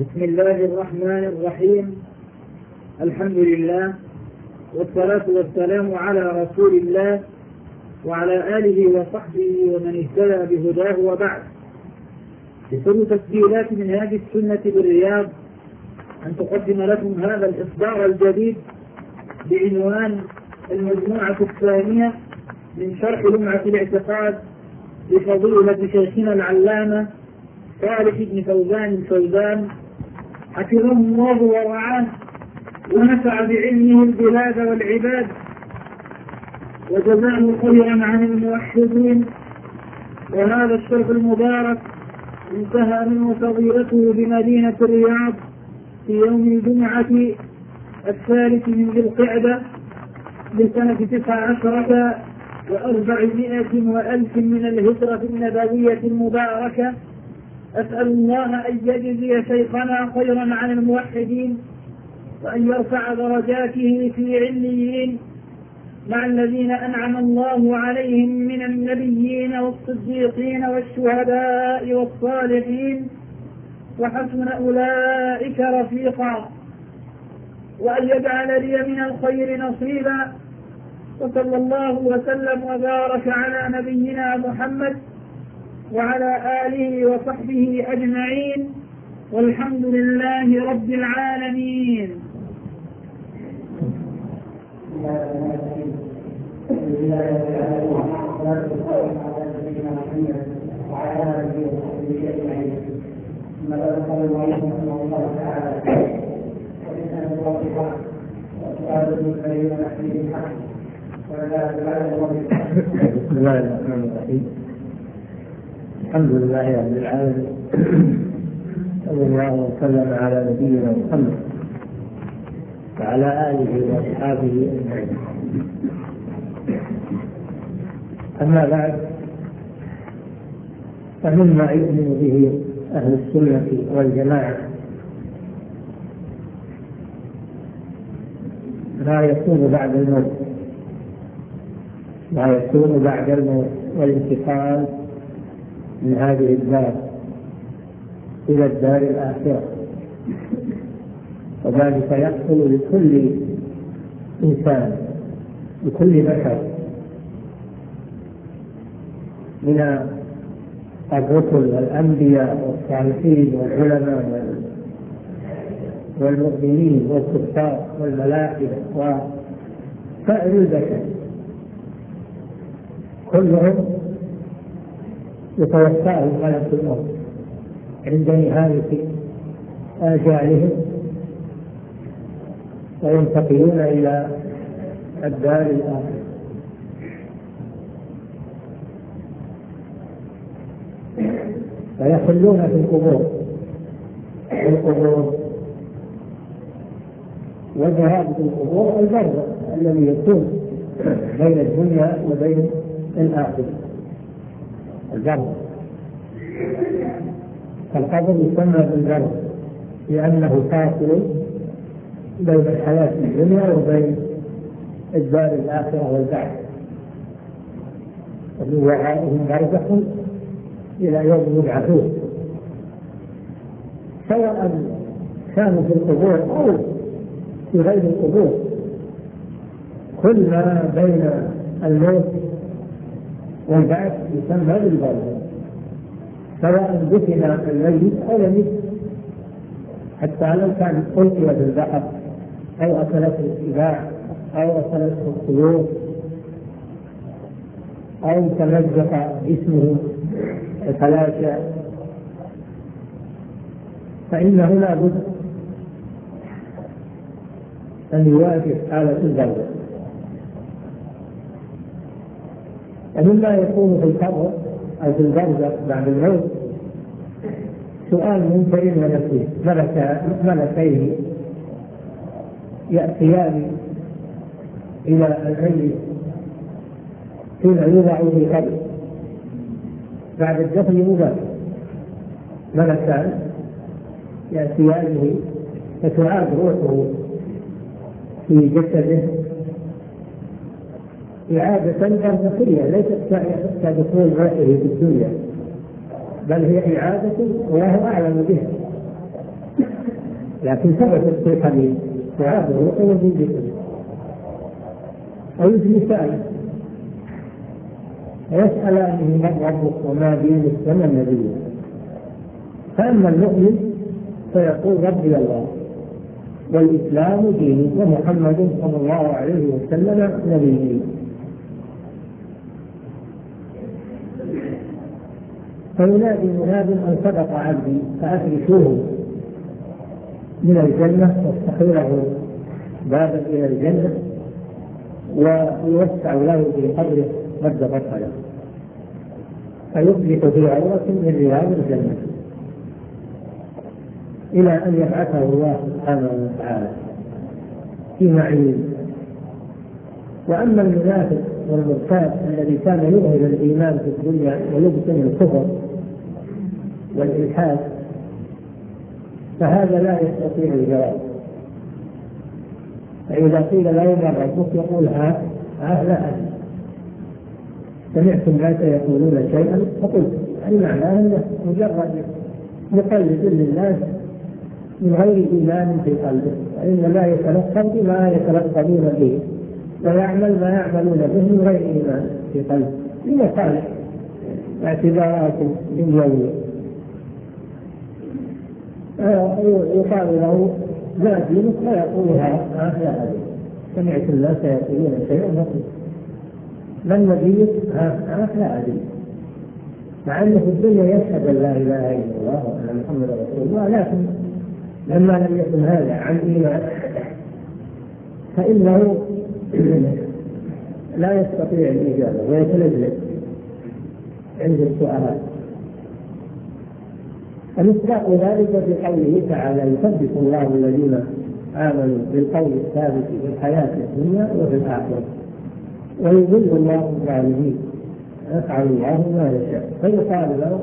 بسم الله الرحمن الرحيم. الحمد لله والصلاة والسلام على رسول الله وعلى آله وصحبه ومن اهتدى بهداه وبعد. بكل تسجيلات منهاج السنة بالرياض أن تقدم لكم هذا الإصدار الجديد بعنوان المجموعة الثانية من شرح لمعة الاعتقاد لفضيلة شيخنا العلامة صالح بن فوزان الفوزان حفظه الله ورعاه ونفع بعلمه البلاد والعباد وجزاه خيرا عن الموحدين. وهذا الشرح المبارك انتهى منه فضيلته بمدينة الرياض في يوم الجمعة 3 من ذي القعدة لسنة 19 و400 وألف من الهجرة النبوية المباركة. أسأل الله أن يجزي شيخنا خيرا عن الموحدين وأن يرفع درجاته في عليين مع الذين أنعم الله عليهم من النبيين والصديقين والشهداء والصالحين وحسن أولئك رفيقا، وأن يجعل لي من الخير نصيبا. وصلى الله وسلم وبارك على نبينا محمد وعلى آله وصحبه أجمعين، والحمد لله رب العالمين. بسم الله الرحمن الرحيم. الحمد لله رب العالمين، صلى الله وسلم على نبينا محمد وعلى آله وأصحابه أجمعين. أما بعد، فمما يؤمن به أهل السنة والجماعة ما يكون بعد الموت، ما يكون بعد الموت والانتقال من هذه الدار إلى الدار الآخرة، وذلك يحصل لكل إنسان، لكل بشر من الرسل والأنبياء والصالحين والعلماء والمؤمنين والكفار والملائكة وسائر البشر، كلهم يتوفاهم ملك الموت عند نهاية آجالهم وينتقلون إلى الدار الآخرة. فيحلون في القبور والذهاب في القبور البرزخ الذي يكون بين الدنيا وبين الآخرة، البرزخ. فالقبر يسمى بالبرزخ لأنه فاصل بين الحياة الدنيا وبين الدار الآخرة والبعث، ومن ورائهم برزخ إلى يوم يبعثون، سواء كانوا في القبور أو في غير القبور. كل ما بين الموت والبعث يسمى بالبرزخ، سواء دفن الميت أو لم يدفن، حتى لو كان ألقي في البحر أو أكلته السباع أو أكلته الطيور أو تمزق جسمه وتلاشى، فإنه لا بد أن يواجه حالة البرزخ. ومما يكون في القبر أو في البرزخ بعد الموت سؤال منكر ونكير، ملكين يأتيان إلى الميت حين يوضع في قبر بعد الدفن مباشرة، ملكان يأتيانه فتعاد روحه في جسده إعادة برزخية ليست كدخول روحه في الدنيا، بل هي إعادة وهو أعلم بها. لكن ثبت في حديث وهذا هو قول في ذكر ويجلسان ويسألانه من ربك وما دينك وما نبيك. فأما المؤمن فيقول ربي الله والإسلام ديني ومحمد صلى الله عليه وسلم نبيي. فينادي مناد أن صدق عبدي فأفرشوه من الجنة واستحوا له بابا إلى الجنة ويوسع له في قبره مد بصره فيصبح في عورة من رياض الجنة إلى أن يبعثه الله سبحانه وتعالى في معين. وأما المنافق والمرتاب الذي كان يظهر الإيمان في الدنيا ويبطن الكفر والإلحاد فهذا لا يستطيع الجواب. فإذا قيل له من ربك يقول ها لا أدري، سمعت الناس يقولون شيئا فقلت، يعني معناه أنه مجرد مقلد للناس من غير إيمان في قلبه، فإن لا يتلقى بما يتلقون به ويعمل ما يعملون به من غير إيمان في قلبه لمصالح اعتبارات دنيوية. يقال له لا دينك فيقول لا أدري، سمعت الناس يقولون شيئا فقلت، من نبيك لا أدري، مع أنه في الدنيا يشهد أن لا إله إلا الله وأن محمد رسول الله، لكن لما لم يكن هذا عن إيمان فإنه لا يستطيع الإجابة ويتلذذ عند السؤال. فمصداق ذلك في قوله تعالى يثبت الله الذين آمنوا بالقول الثابت في الحياة الدنيا وفي الآخرة ويذل الله الظالمين يفعل الله ما يشاء. فيقال له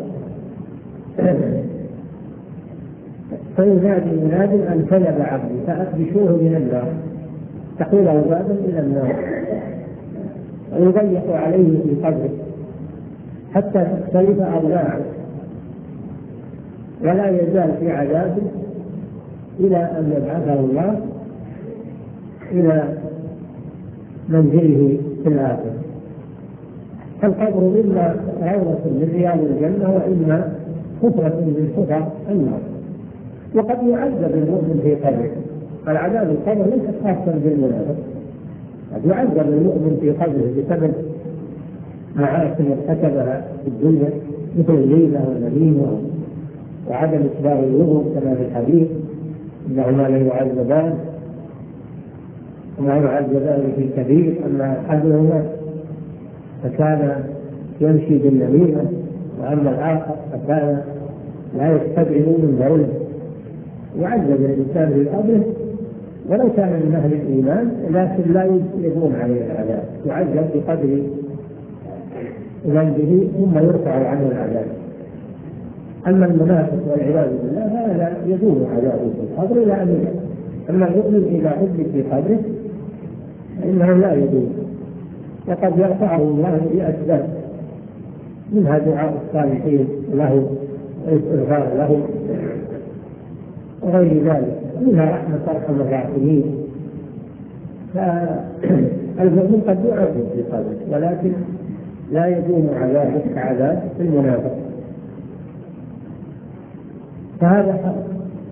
فينادي مناد أن كذب عبدي فأخرجوه من النار، تحوله بابا إلى النار ويضيق عليه في قبره حتى تختلف أضلاعه ولا يزال في عذابه إلى أن يبعثه الله إلى منزله في الآخرة. فالقبر إما روضة من رياض الجنة وإما حفرة من حفر النار. وقد يعذب المؤمن في قبره، فالعذاب القبر ليس خاصا بالمنافق، قد يعذب المؤمن في قبره بسبب معاصي ارتكبها في الدنيا مثل الليلة والنميمة وعدم إسباغ الوضوء كما في الحديث إنهما لا يعذبان وما يعذبان في كبير، أما أحدهما فكان يمشي بالنميمة وأما الآخر فكان لا يستبعد من بوله. يعذب الإنسان في قبره ولو كان من أهل الإيمان لكن لا يجلبون عليه العذاب، يعذب بقدر ذنبه ثم يرفع عنه العذاب. أما المنافق والعياذ بالله هذا يدوم عذابه في القبر إلى أن يموت. أما المؤمن إذا عذب في قبره فإنه لا يدوم، وقد يرفعه الله بأسباب منها دعاء الصالحين له والاستغفار له وغير ذلك، منها رحمة أرحم الراحمين. فالمؤمن قد يعذب في قبره ولكن لا يدوم عذابه كعذاب المنافق. فهذا حق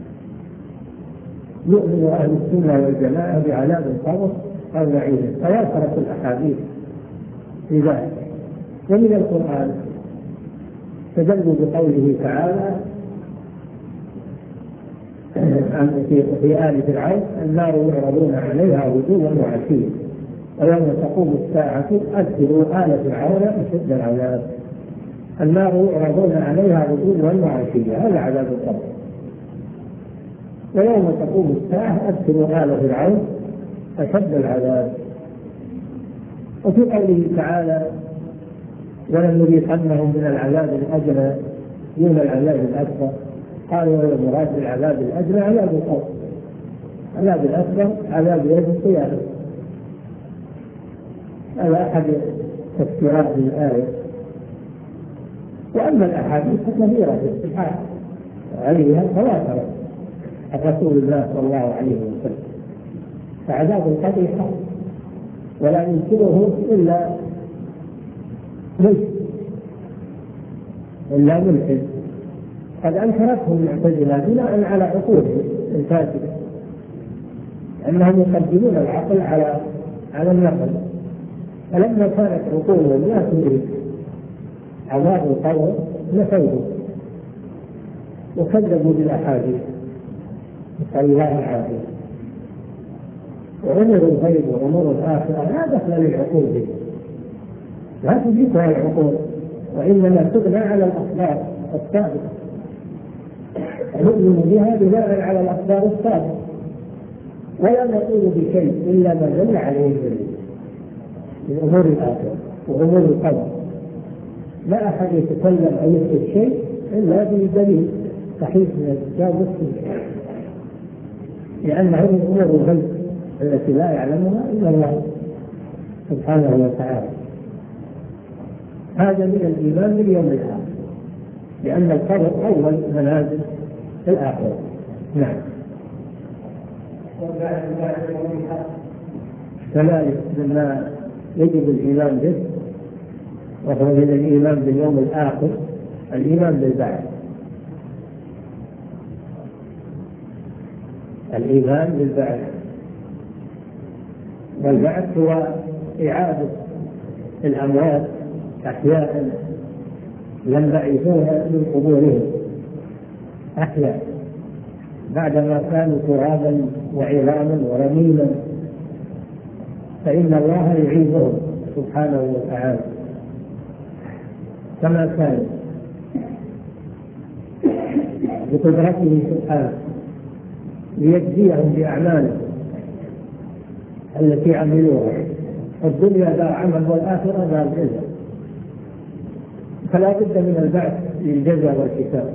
يؤمن أهل السنة والجماعة بعذاب القبر أو نعيمه، تواترت الأحاديث في ذلك. ومن القرآن تدل بقوله تعالى في آل فرعون النار يعرضون عليها غدوا وعشيا ويوم تقوم الساعة أدخلوا آل فرعون أشد العذاب. النار يعرضون عليها غدوا وعشيا، هذا عذاب القبر. ويوم تقوم الساعة أدخلوا آل فرعون أشد العذاب. وفي قوله تعالى ولنذيقنهم من العذاب الأدنى دون العذاب الأكبر، قالوا المراد بالعذاب الأدنى عذاب القبر، العذاب الأكبر عذاب يوم القيامة. هذا أحد تفسيرات الآية. وأما الأحاديث كثيرة في الصحاح عليها تواترت رسول الله صلى الله عليه وسلم. فعذاب القبر حق ولا ينكره إلا ملحد قد أنكرته المعتزلة بناء على عقولهم الفاسدة، أنهم يقدمون العقل على النقل، فلما كانت عقولهم لا تدرك عذاب القبر نفوه وكذبوا بالأحاديث، نسأل الله العافية. وأمر الغيب وأمور الآخرة لا دخل للعقول به، لا تدركها العقول، وإنما تبنى على الأخبار السابقة، نؤمن بها بناء على الأخبار السابقة، ولا نقول بشيء إلا ما دل عليه الدليل من أمور الآخرة وأمور القدر. لا أحد يتكلم أو يثبت شيء إلا بدليل صحيح من الكتاب والسنة، لأنه من أمور الغيب التي لا يعلمها إلا الله سبحانه وتعالى. هذا من الإيمان باليوم الآخر، لأن القبر أول منازل الآخرة. نعم. كذلك مما يجب الإيمان به وهو من الإيمان باليوم الآخر الإيمان بالبعث. الإيمان بالبعث، والبعث هو إعادة الأموات أحياء لم بعثوها من قبورهم أحياء بعدما كانوا ترابا وعظاما ورميما، فإن الله يعيدهم سبحانه وتعالى كما كان بقدرته سبحانه ليجزيهم بأعمالهم التي عملوها. الدنيا دار عمل والآخرة دار جزاء، فلا بد من البعث للجزاء والحساب.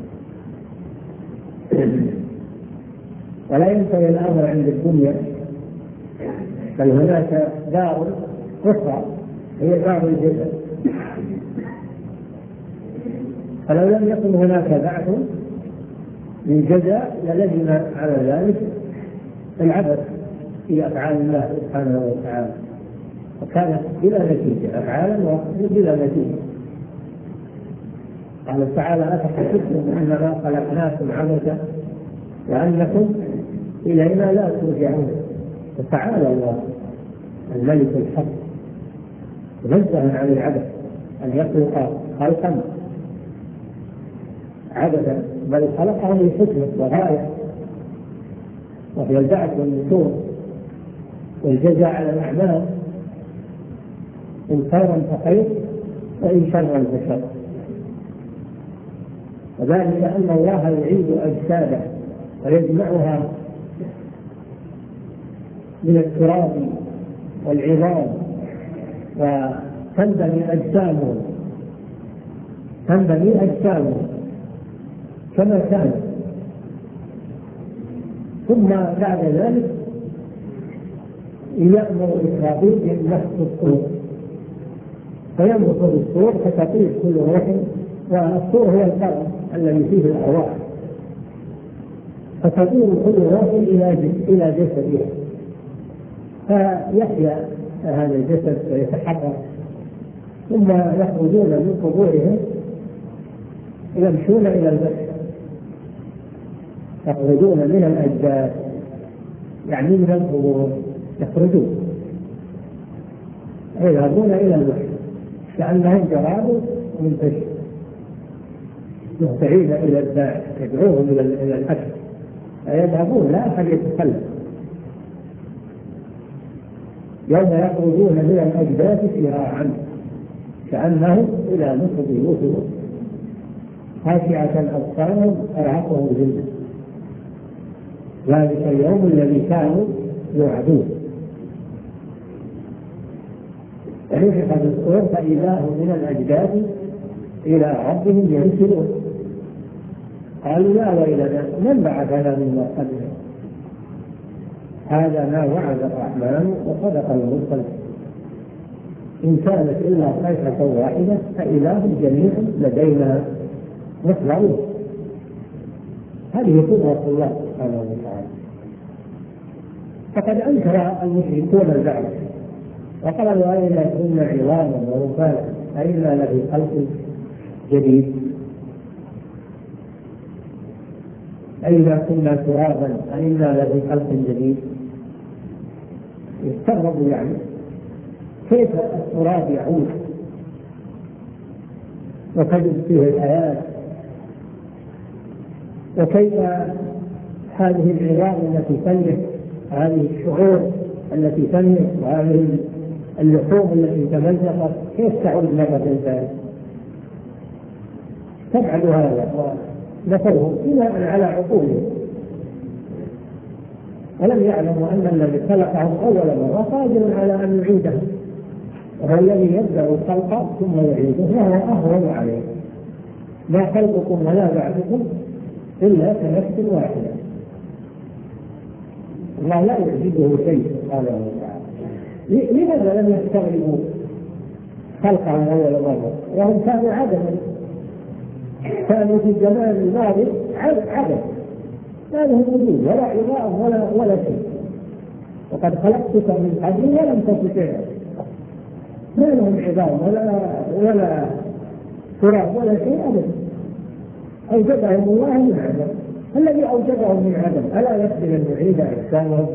ولا ينتهي الأمر عند الدنيا، بل هناك دار أخرى هي دار الجزاء. فلو لم يكن هناك بعث للجزاء للزم على ذلك العبث في أفعال الله سبحانه وتعالى، وكانت بلا نتيجة، أفعالا بلا نتيجة. قال تعالى: أفحسبتم أنما خلقناكم عبثا وأنكم إلينا لا ترجعون. فتعالى الله الملك الحق منزها عن العبث أن يخلق خلقا عبثا، بل خلقه لحكمة وغاية، وهي البعث والنشور والجزاء على الأعمال، إن خيرا فخير وإن شرا فشر. وذلك أن الله يعيد أجساده ويجمعها من التراب والعظام، وتنبني أجسامهم كما كان، ثم بعد ذلك يأمر إسرافيل بنفخ الصور، فينفخ الصور فتطير كل روح، والصور هو القرن الذي فيه الأرواح، فتطير كل روح إلى جسدها، فيحيا هذا الجسد ويتحرك، ثم يخرجون من قبورهم يمشون إلى البشر، يخرجون من الأجداث يعني من القبور، يخرجون يذهبون إلى البشر كأنهم جراد منتشر مهتعين إلى الداعي يدعوهم إلى الحشر، فيذهبون لا أحد يتكلم. يوم يخرجون من الأجداث سراعا كأنهم إلى نصب بيوتهم خاشعة أبصارهم ترهقهم ذلة، ذلك اليوم الذي كانوا يوعدون. فنفخ في الصور فإذا هم من الأجداث إلى ربهم ينسلون، قالوا: يا ويلنا من بعثنا من مرقدنا، هذا ما وعد الرحمن وصدق المرسلون، إن كانت إلا صيحة واحدة فإذا هم جميع لدينا محضرون. هذه قدرة الله سبحانه وتعالى. فقد أنكر المشركون ذلك وقالوا أئنا كنا عظاما ورفاتا أئنا لفي خلق جديد، أئذا كنا ترابا أئنا لفي خلق جديد. يستغربوا يعني كيف التراب يعود وتجد فيه الحياة، وكيف هذه العظام التي تنمو، هذه الشعور التي تنمو، وهذه اللحوم التي تمزقت كيف تعود مرة ثانية؟ تفعل هذا ونفوهم بناء على عقولهم، ولم يعلموا أن الذي خلقهم أول مرة قادر على أن يعيدهم، وهو الذي يبدأ الخلق ثم يعيده وهو أهون عليه. لا خلقكم ولا بعثكم إلا كنفس واحدة. الله لا يعجبه شيء سبحانه وتعالى. لماذا لم يستغربوا خلقهم أول مرة وهم كانوا عدما، كانوا في الزمان الماضي عدم، ما لهم وجود ولا عظام ولا شيء، وقد خلقتك من قبل ولم تستطع، ما لهم عظام ولا تراب ولا شيء أبدا. أوجدهم الله من عدم، الذي أوجدهم من عدم ألا يقدر أن يعيد أجسامهم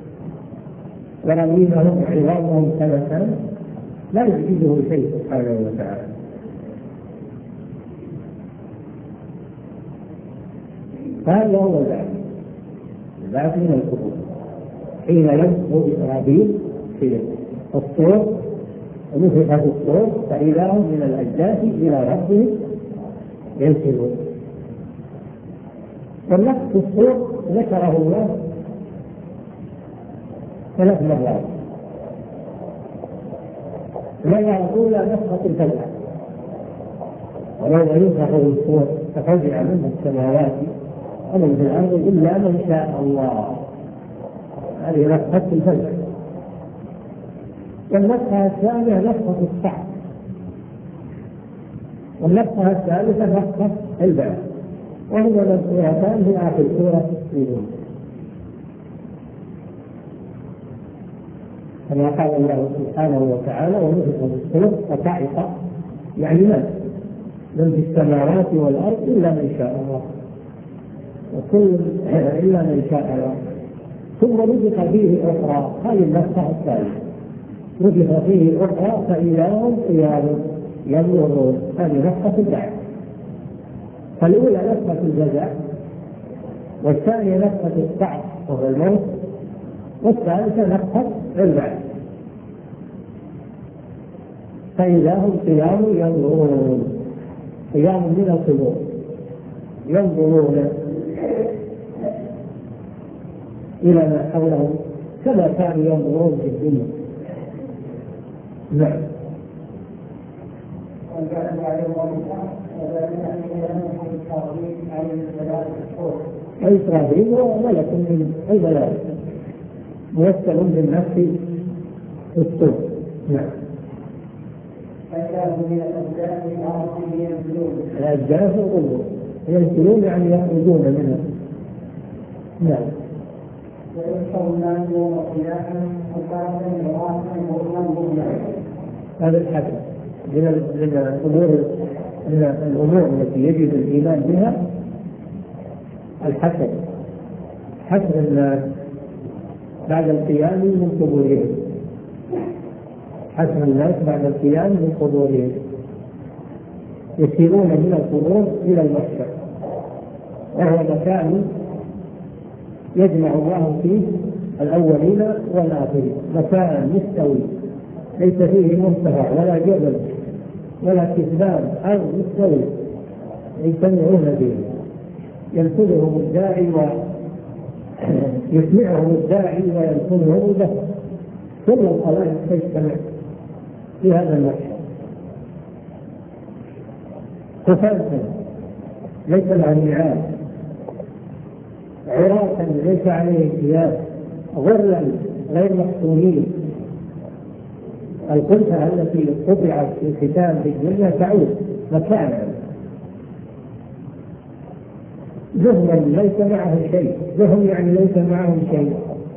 ورميمهم وعظامهم كما كان؟ لا يعجزه شيء سبحانه وتعالى. هذا هو البعث من القبور، حين ينفخ إسرافيل في الصور ونفخ في الصور فإذا هم من الأجداث إلى ربهم ينسلون. والنفخ في الصور ذكره الله 3 مرات. المرة الأولى نفخة الفزع، ولو ينفخ في الصور ففزع منه السماوات ومن في الأرض إلا من شاء الله. هذه نفخة الفزع. والنفخة الثانية نفخة الصعق، والنفخة الثالثة نفخة البعث، وهما مذكورتان في آخر سورة يونس. كما قال الله سبحانه وتعالى ونفخ في الصور فصعق، يعني من في السماوات والأرض إلا من شاء الله، وكل إلا من شاء الله. ثم نفخ فيه أخرى، هذه النفخة الثالثة، نفخ فيه أخرى فإذا هم قيام ينظرون، هذه نفخة البعث. فالأولى نفخة الجزاء، والثانية نفخة الصعق وهو الموت، والثالثة نفخة البعث فإذا هم قيام ينظرون، قيام من القبور ينظرون إلى ما حولهم كما كانوا ينظرون في الدنيا. نعم. إسرافيل هو ملك من الملائكة موكل بالنفس في الصور. نعم. الأجداث القبور ينزلون يعني يخرجون منها. نعم. هذا الحكم من الأمور التي يجب الإيمان بها، الحسن الناس بعد القيام من قبورهم، حسن الناس بعد القيام من قبورهم، يسيرون من القبور إلى المحشر، وهو مكان يجمع الله فيه الأولين والآخرين، مكان مستوي ليس فيه مرتفع ولا جبل ولا كثبان، أرض مستوي يجتمعون به، ينفذهم الداعي ويسمعهم الداعي وينفذهم له، كل الخلائق تجتمع في هذا المحشر خفافا ليس لها نعال، عراة ليس عليه ثياب، غرلا غير محسومين. القنفة التي قطعت في الختام في الدنيا تعود مكانا، ذهن ليس معه شيء، ذهن يعني ليس معه شيء،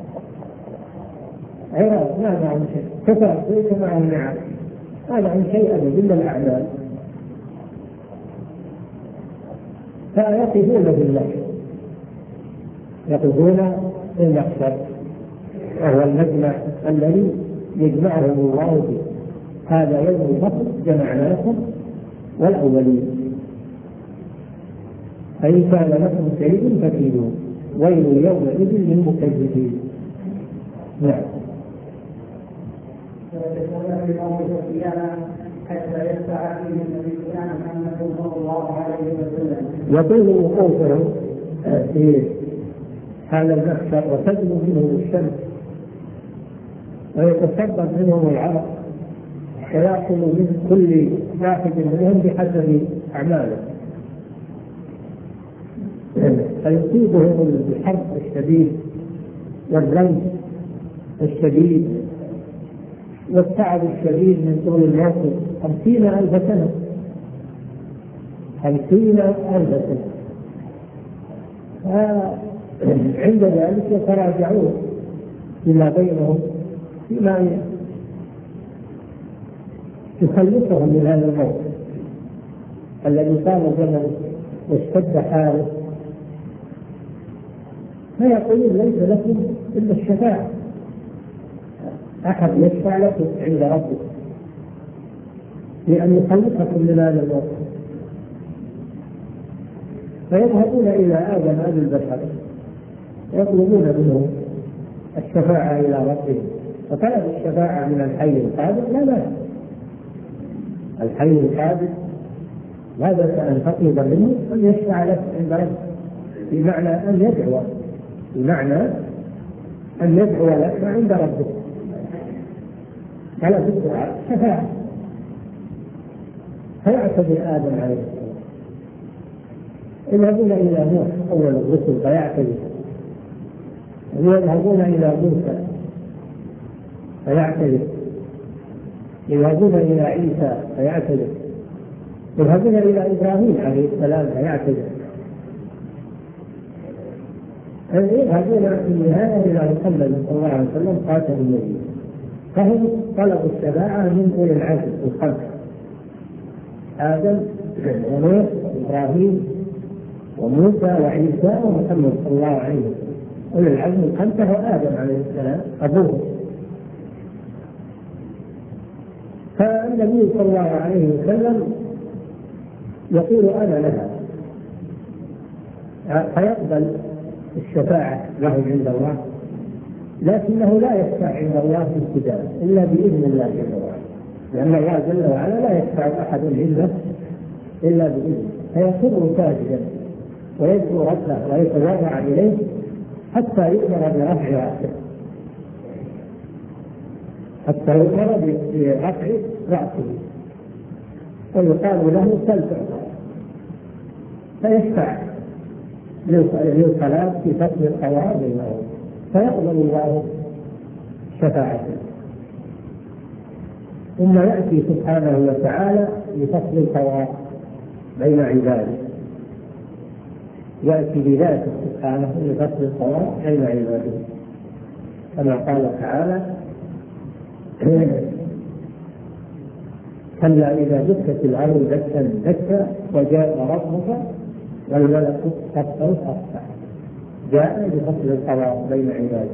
عراق ما معه شيء، كفاف ليس معه نعم، ما معه شيء أبدا إلا الأعمال. فيقفون بالله، يقفون بالمحشر وهو المجمع الذي يجمعهم الله به. هذا يوم الفصل جمعناكم والأولين، فإن كان لكم كيد فكيدون ويل يومئذ للمكذبين. نعم. يطول وقوفه في هذا المحشر وتدنو منه الشمس ويتصبب منهم العرق ويأكل من كل واحد منهم بحسب أعماله، فيصيبهم الحر الشديد والرمز الشديد والتعب الشديد من طول الموقف 50,000 سنة، 50,000 سنة. عند ذلك يتراجعون فيما بينهم فيما يخلصهم من هذا الموقف الذي طال زمنه واشتد حاله، فيقولون ليس لكم إلا الشفاعة، أحد يشفع لكم عند ربكم لأن يخلصكم من هذا الموقف. فيذهبون إلى آدم أبي البشر يطلبون منه الشفاعة إلى ربهم، فطلب الشفاعة من الحي القادر لا بأس، الحي القادر لا بأس أن تطلب منه أن يشفع لك عند ربك، بمعنى أن يدعو لك عند ربك، طلب الدعاء شفاعة. فيعتذر آدم عليه السلام، يذهبون إلى نوح أول الرسل فيعتذر، يذهبون إلى موسى فيعتذر، يذهبون إلى عيسى فيعتذر، يذهبون إلى إبراهيم عليه السلام فيعتذر، يذهبون في النهاية إلى محمد صلى الله عليه وسلم خاتم النبي. فهم طلبوا الشفاعة من أولي العزم الخمسة، آدم ونوح وإبراهيم وموسى وعيسى ومحمد صلى الله عليه وسلم. أولي العزم الخمسة وآدم عليه السلام أبوه. فالنبي صلى الله عليه وسلم يقول أنا لها، فيقبل الشفاعة لهم عند الله، لكنه لا يشفع عند الله في ابتداء إلا بإذن الله جل وعلا، لأن الله جل وعلا لا يشفع أحد عنده إلا بإذنه. فيخر ساجدا ويدعو ربه ويتضرع إليه حتى يؤمر برفع رأسه، حتى يؤمر برفع رأسه ويقال له سل تعطى، فيشفع للصلاة في فصل القضاء بينهم، فيقبل الله شفاعته. ثم يأتي سبحانه وتعالى لفصل القضاء بين عباده، يأتي بذاته سبحانه لفصل القضاء بين عباده، كما قال تعالى كلا إذا دكت الأرض دكا دكا وجاء ربك والملك صفا صفا، جاء بفصل القضاء بين عباده.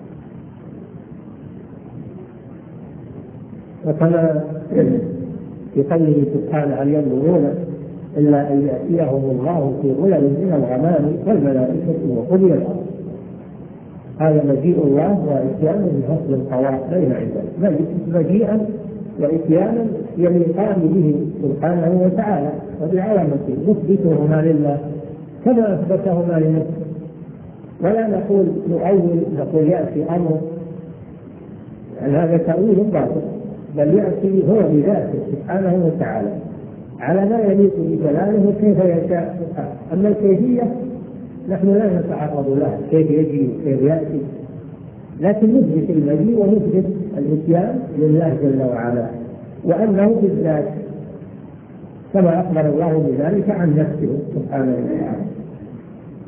وكما في قوله سبحانه هل ينظرون إلا أن يأتيهم الله في ظلل من الغمام والملائكة وقضي الأمر. هذا مجيء الله وإتيانه بفصل القضاء بين عباده، مجيئا وإتيانا يليقان به سبحانه وتعالى وبعلمته، نثبتهما لله كما أثبتهما لنفسه، ولا نقول نقول يأتي أمر، يعني هذا تأويل باطل، بل يأتي هو بذاته سبحانه وتعالى على ما يليق بجلاله كيف يشاء سبحانه. أما الكيفية نحن لا نتعرض لها كيف يجي وكيف يأتي، لكن نثبت المجيء ونثبت الإتيان لله جل وعلا، وأنه بالذات كما أخبر الله بذلك عن نفسه سبحانه وتعالى.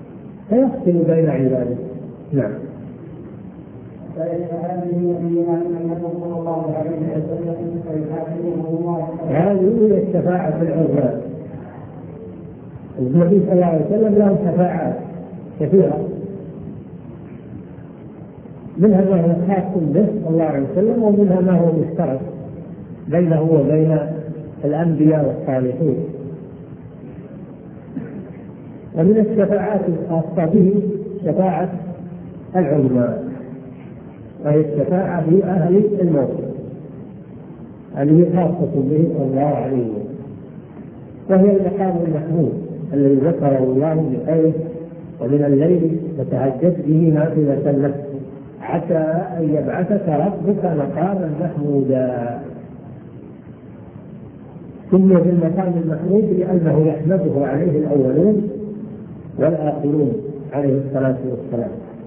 فيفصل بين عباده. نعم. هذه هي الشفاعة العظمى. النبي صلى الله عليه وسلم له شفاعات كثيرة، منها ما هو خاص به صلى الله عليه وسلم، ومنها ما هو مشترك بينه وبين الأنبياء والصالحين. ومن الشفاعات الخاصة به شفاعة العظمى، وهي الشفاعة في أهل الموت، هذه خاصة به صلى الله عليه وسلم، وهي المقام المحمود الذي ذكره الله بخير: ومن الليل فتهجد به نافلة لك عسى أن يبعثك ربك مقاما محمودا. سمي بالمقام المحمود لأنه يحمده عليه الأولون والآخرون عليه الصلاة والسلام.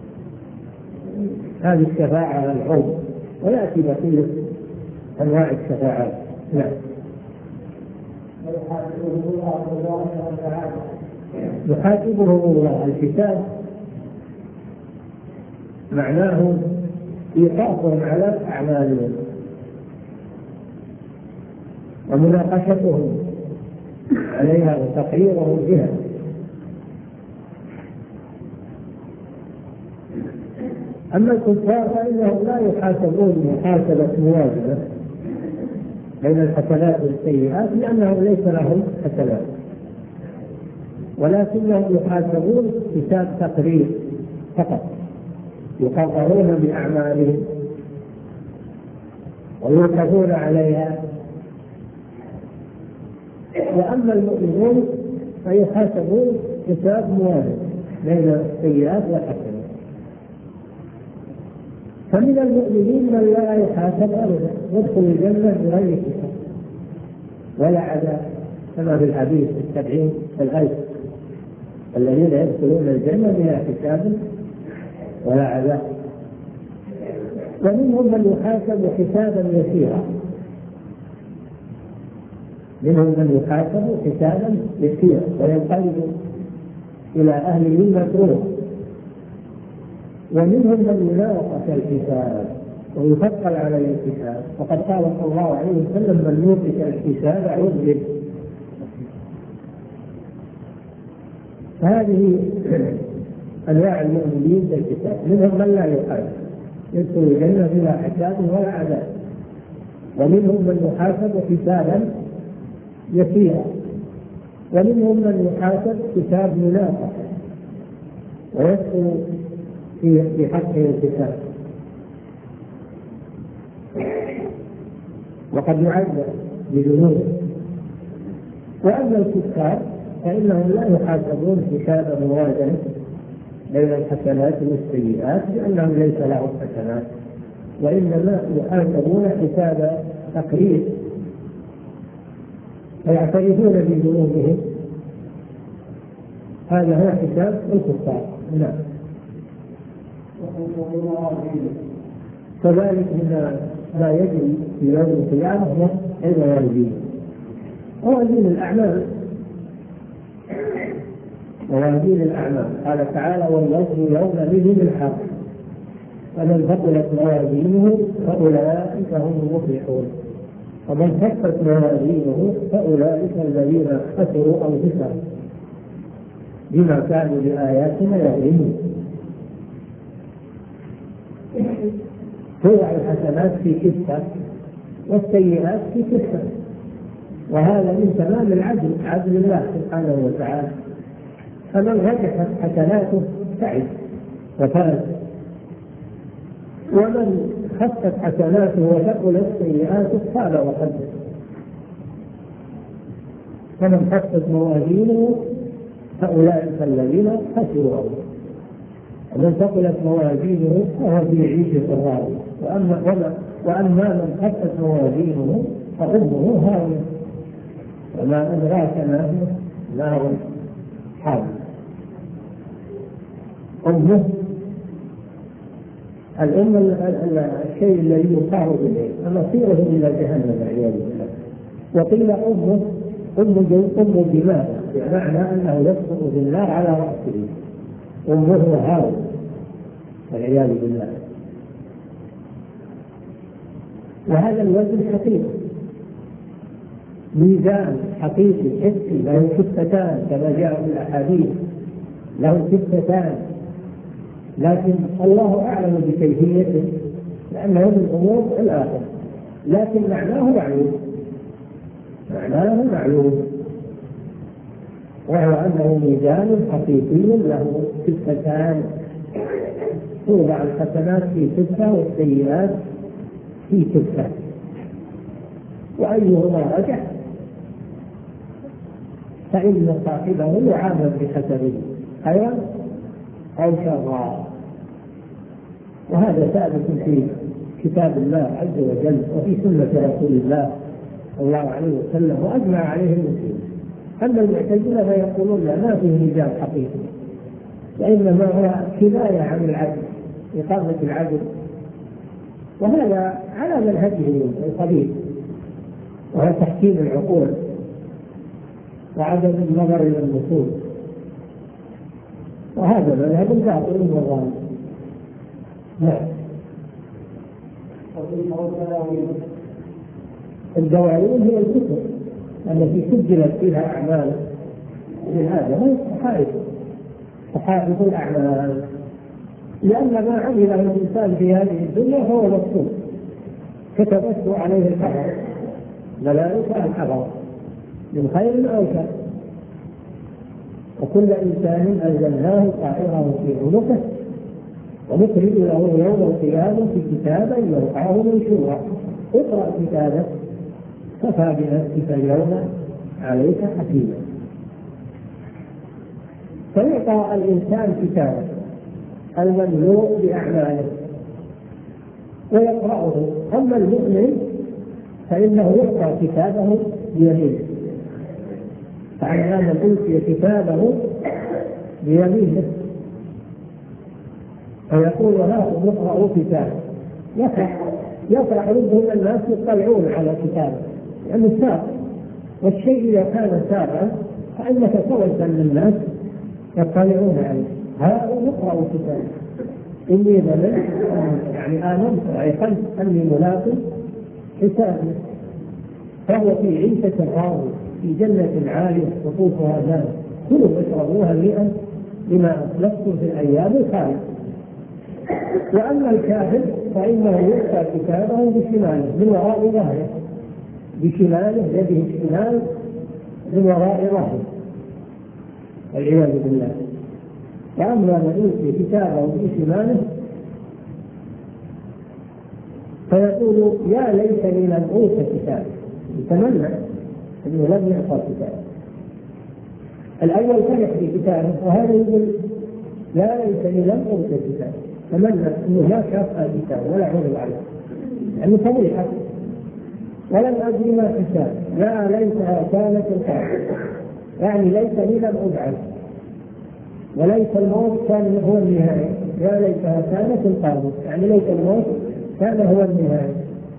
هذه الشفاعة العظمى، ويأتي بقية أنواع الشفاعات. نعم. يحاسبه الله الحساب، معناه إيقافهم على أعمالهم ومناقشتهم عليها وتقريرهم بها. أما الكفار فإنهم لا يحاسبون محاسبة موازنة بين الحسنات والسيئات، لأنهم ليس لهم حسنات، ولكنهم يحاسبون حساب تقرير فقط، يقررون بأعمالهم ويوقفون عليها. وأما المؤمنون فيحاسبون حساب موازن بين السيئات والحسنات. فمن المؤمنين من لا يحاسب أبدا، يدخل الجنة بغير حساب ولا عذاب، كما في الحديث 70,000 الذين يدخلون الجنة بلا حساب ولا عذاب. ومنهم من يحاسب حسابا يسيرا، منهم من يحاسب حسابا يسيرا وينقلب إلى أهله مسرورا. ومنهم من يناقش الحساب ويثقل عليه الحساب، وقد قال صلى الله عليه وسلم: من نوقش الحساب عذب. هذه أنواع المؤمنين بالحساب. منهم من لا يحاسب، يدخل الجنة بلا حساب ولا عذاب. ومنهم من يحاسب حسابا يسيرا، ومنهم من يحاسب حساب مناقش ويدخل في حقه الحساب، وقد يعذب بذنوبه. وأما الكفار فإنهم لا يحاسبون حساب موازنة بين الحسنات والسيئات، لأنهم ليس لهم حسنات، وإنما يحاسبون حساب تقرير، ويعترفون بذنوبهم. هذا هو حساب الكفار. نعم. كذلك من ما يجري في يوم القيامة الموازين، موازين الأعمال، موازين الأعمال. قال تعالى: والوزن يومئذ الحق، فمن ثقلت موازينه فأولئك هم المفلحون، ومن خفت موازينه فأولئك الذين خسروا أنفسهم بما كانوا بآياتنا يظلمون. توضع الحسنات في كفة والسيئات في كفة، وهذا من تمام العدل، عدل الله سبحانه وتعالى. فمن رجحت حسناته سعد وفاز، ومن خفت حسناته وثقلت سيئاته خاب وخسر. فمن خفت موازينه فأولئك الذين خسروا أنفسهم، ومن ثقلت موازينه فهو في عيشة راضية. وأما من خفت موازينه فأمه هاوية، وما أدراك ما هي نار حامية. أمه الأم الشيء الذي يقار إليه، مصيره إلى جهنم والعياذ بالله. وقيل أمه أم الدماء، بمعنى أنه يسقط في النار على رأسه، أمه هاوية والعياذ بالله. وهذا الوزن حقيقي، ميزان حقيقي حسي له كفتان كما جاء في الأحاديث، له كفتان، لكن الله أعلم بكيفيته لأنه من أمور الآخرة، لكن معناه معلوم، وهو أنه ميزان حقيقي له كفتان، توضع الحسنات في كفة والسيئات في كفة، وأيهما رجح فإن صاحبه يعامل بحسبه خيرا أو شرا. وهذا ثابت في كتاب الله عز وجل وفي سنة رسول الله صلى الله عليه وسلم، وأجمع عليه المسلمين. أما المعتزلة فيقولون ما فيه ميزان حقيقي، وإنما هو كناية عن العدل، إقامة العدل، وهذا على منهجه القديم، وهو تحكيم العقول وعدم النظر إلى النصوص، وهذا منهج باطل وضال. نعم. الدواوين هي الكتب التي سجلت فيها أعمال هذا هو صحائف الأعمال، لأن ما عمله الإنسان في هذه الدنيا هو مكتوب كتبته عليه الحفظ، ملائكة الحفظ من خير أو شر، وكل إنسان أنزلناه طائره في عنقه ونخرج له يوم القيامة كتابا يرفعه منشورا اقرأ كتابك كفى بنفسك اليوم عليك حكيما. فيعطى الإنسان كتابه المملوء بأعماله ويقرأه. أما المؤمن فإنه يعطى كتابه بيمينه، فعلى من أوتي كتابه بيمينه فيقول هاكم اقرأوا كتابه، يفرح ربهم الناس يطلعون على كتابه لأنه يعني سابق، والشيء إذا كان سابقا فإنك توجه للناس يطلعون عليه. هاكم اقرأوا كتابه إني ظننت يعني آمنت وأيقنت أني ملاق حسابي، فهو في عيشة راضية في جنة عالية قطوفها دانية كلوا واشربوا هنيئا بما أسلفتم في الأيام الخالية. وأما الكافر فإنه يؤتى كتابه بشماله من وراء ظهره، بشماله يده الشمال من وراء ظهره والعياذ بالله. وأما من أوتي كتابه بشماله فيقول يا ليتني لم أوت كتابي، يتمنى أنه لم يعطى كتابه. الأول فرح بكتابه وهذا يقول يا ليتني لم أوت كتابي، تمنى أنه لا شاف كتابه ولا عرض عليه، يعني صريحة ولم أدري ما حساب، يا ليتها كانت القاضية، يعني ليتني لم أبعث، وليس الموت كان هو النهاية، يا ليتها كانت القاضية، يعني ليت الموت كان هو النهاية.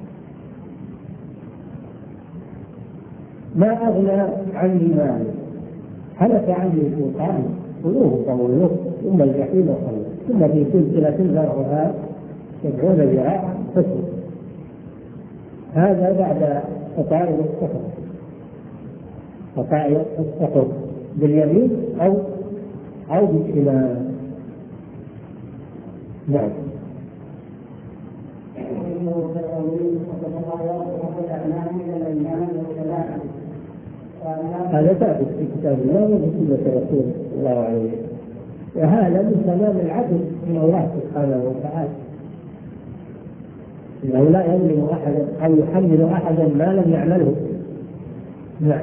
ما أغنى عني مالي، هلك عني سلطاني، خذوه فغلوه ثم الجحيم صلوه ثم في سلسلة ذرعها 70 ذراعا فاسلكوه. هذا بعد قطاع السقط، قطاع السقط باليمين أو بالشمال. نعم. هذا ثابت في كتاب الله وفي سنة رسوله صلى الله عليه وسلم، وهذا من تمام العدل من الله سبحانه وتعالى، انه لا يظلم احدا او يحمل احدا ما لم يعمله. نعم.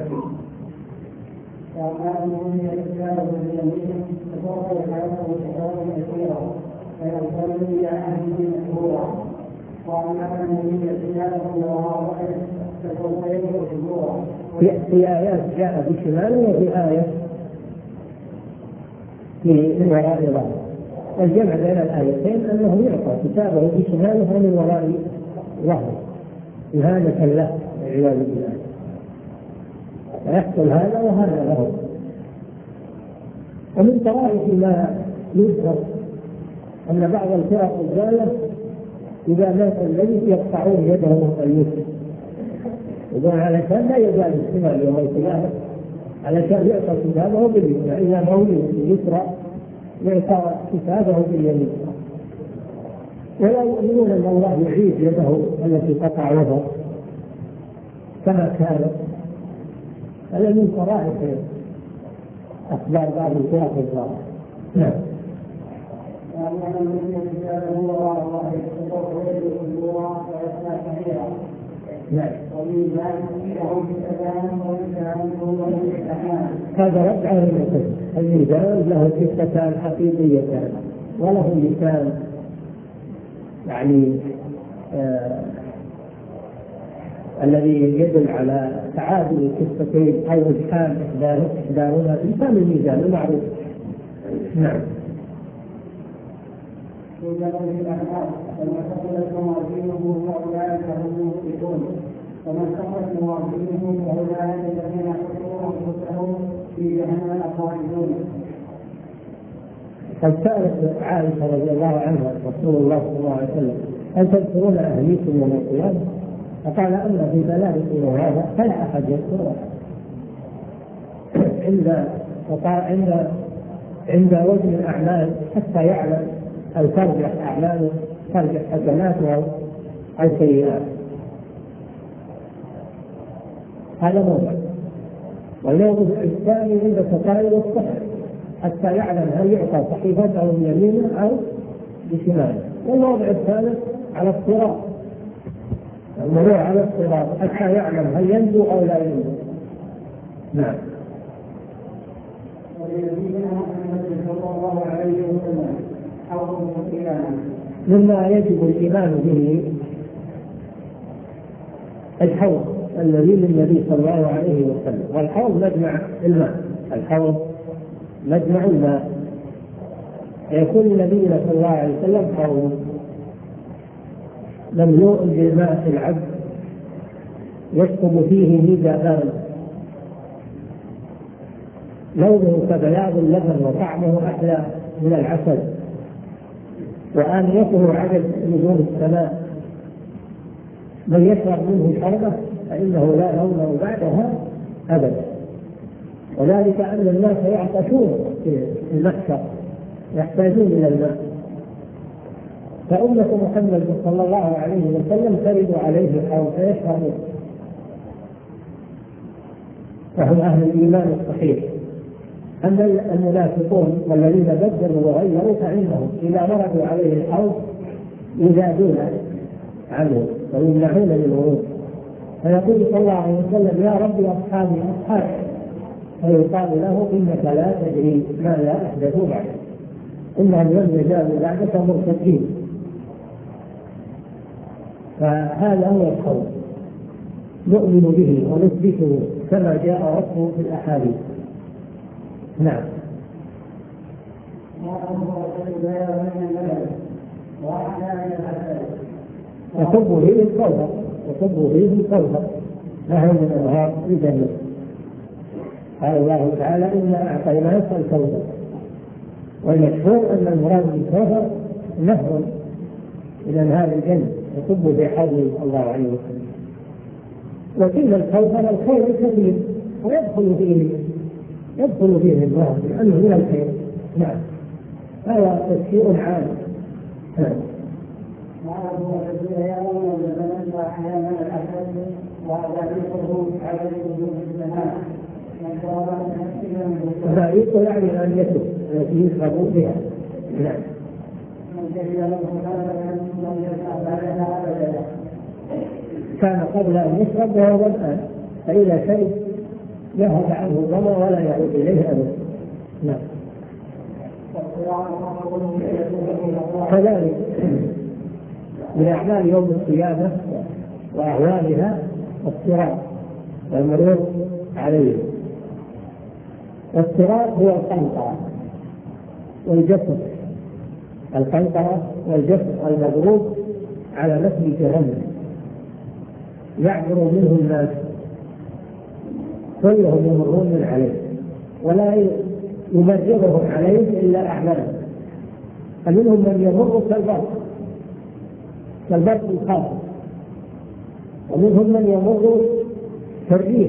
في آيات جاء بشماله وفي آية من وراء ظهره، والجمع بين الآيتين أنه يعطى كتابه بشماله ومن وراء ظهره إهانة له والعياذ بالله، ويحصل هذا وهذا له. ومن طرائف ما يذكر أن بعض الفرق الضالة إذا مات الميت يقطعون يده اليسرى، وقال علشان لا يزال الشمال يوم القيامة، علشان يعطى كتابه باليسرى، إذا مولد اليسرى يعطى كتابه باليمين. ولا يؤمنون أن الله يعيد يده التي قطع يده كما كانت. هذا من صرائح أخبار بعض الفرق الضالة. نعم. هذا رد على المعتزلة. الميزان له صفتان حقيقيتان وله لسان يعني الذي يدل على تعادل الصفتين أو إجحام إحداهما لسان الميزان المعروف. نعم. ومن ثقلت موازينه فأولئك الذين خسروا أنفسهم في جهنم خالدون. قد سألت عائشة رضي الله عنها رسول الله صلى الله عليه وسلم: هل تذكرون أهليكم يوم القيامة؟ فقال: أما في بلادكم هذا فلا أحد يذكره. عند وزن الأعمال حتى يعلم هل ترجح أعماله ترجح حسناته أو سيئات. هذا موضع. والموضع الثاني عند تقارير الصحة حتى يعلم هل يعطى صحيفته بيمينه أو بشماله. والموضع الثالث على الصراط، المرور على الصراط حتى يعلم هل ينجو أو لا ينجو. نعم. مما يجب الإيمان به الحوض الذي للنبي صلى الله عليه وسلم. والحوض مجمع الماء، الحوض مجمع الماء. يكون نبينا صلى الله عليه وسلم حوض مملوء بالماء العذب يشرب فيه ميزابان لونه كبياض اللبن وطعمه أحلى من العسل وآنيته عدد نجوم السماء. من يشرب منه شربة فإنه لا يظمأ بعدها أبدا. وذلك أن الناس يعطشون في المحشر يحتاجون إلى الماء، فأمة محمد صلى الله عليه وسلم ترد عليه الحوض فيشربون، فهم أهل الإيمان الصحيح. أما المنافقون والذين بدلوا وغيروا فإنهم إذا مردوا عليه الحوض يزادون عنه ويمنعون للورود، فيقول صلى الله عليه وسلم: يا رب أصحابي أصحابي، فيقال له: إنك لا تدري ما لا أحدثوا بعد، إنهم لم يزالوا بعدك مرتدين. فهذا هو الحوض نؤمن به ونثبته كما جاء وصفه في الأحاديث. نعم. يصب فيه الكوثر، يصب فيه الكوثر، نهر من الأنهار في الجنة. قال الله تعالى: إنا أعطيناك الكوثر. والمشهور أن المراد بالكوثر نهر من أنهار الجنة يصب في حوض الله عليه وسلم. وقيل الكوثر الخير الكثير يدخل فيه النهر لأنه من الخير. نعم. هذا تفسير عام. فيقول يعني أن يتوب التي يشربوا بها. نعم. كان قبل أن يشرب وهو الآن، فإذا شرب يهب عنه الظمأ ولا يعود إليه أبدا. نعم. كذلك من أعمال يوم القيامة وأهوالها الصراط والمرور عليه. الصراط هو القنطرة والجسر، القنطرة والجسر المضروب على مثل جهنم يعبر منه الناس كلهم يمرون عليه ولا يمررهم عليه إلا أعمالهم، فمنهم من يمر كالبرق الخاطف، ومنهم من يمر كالريح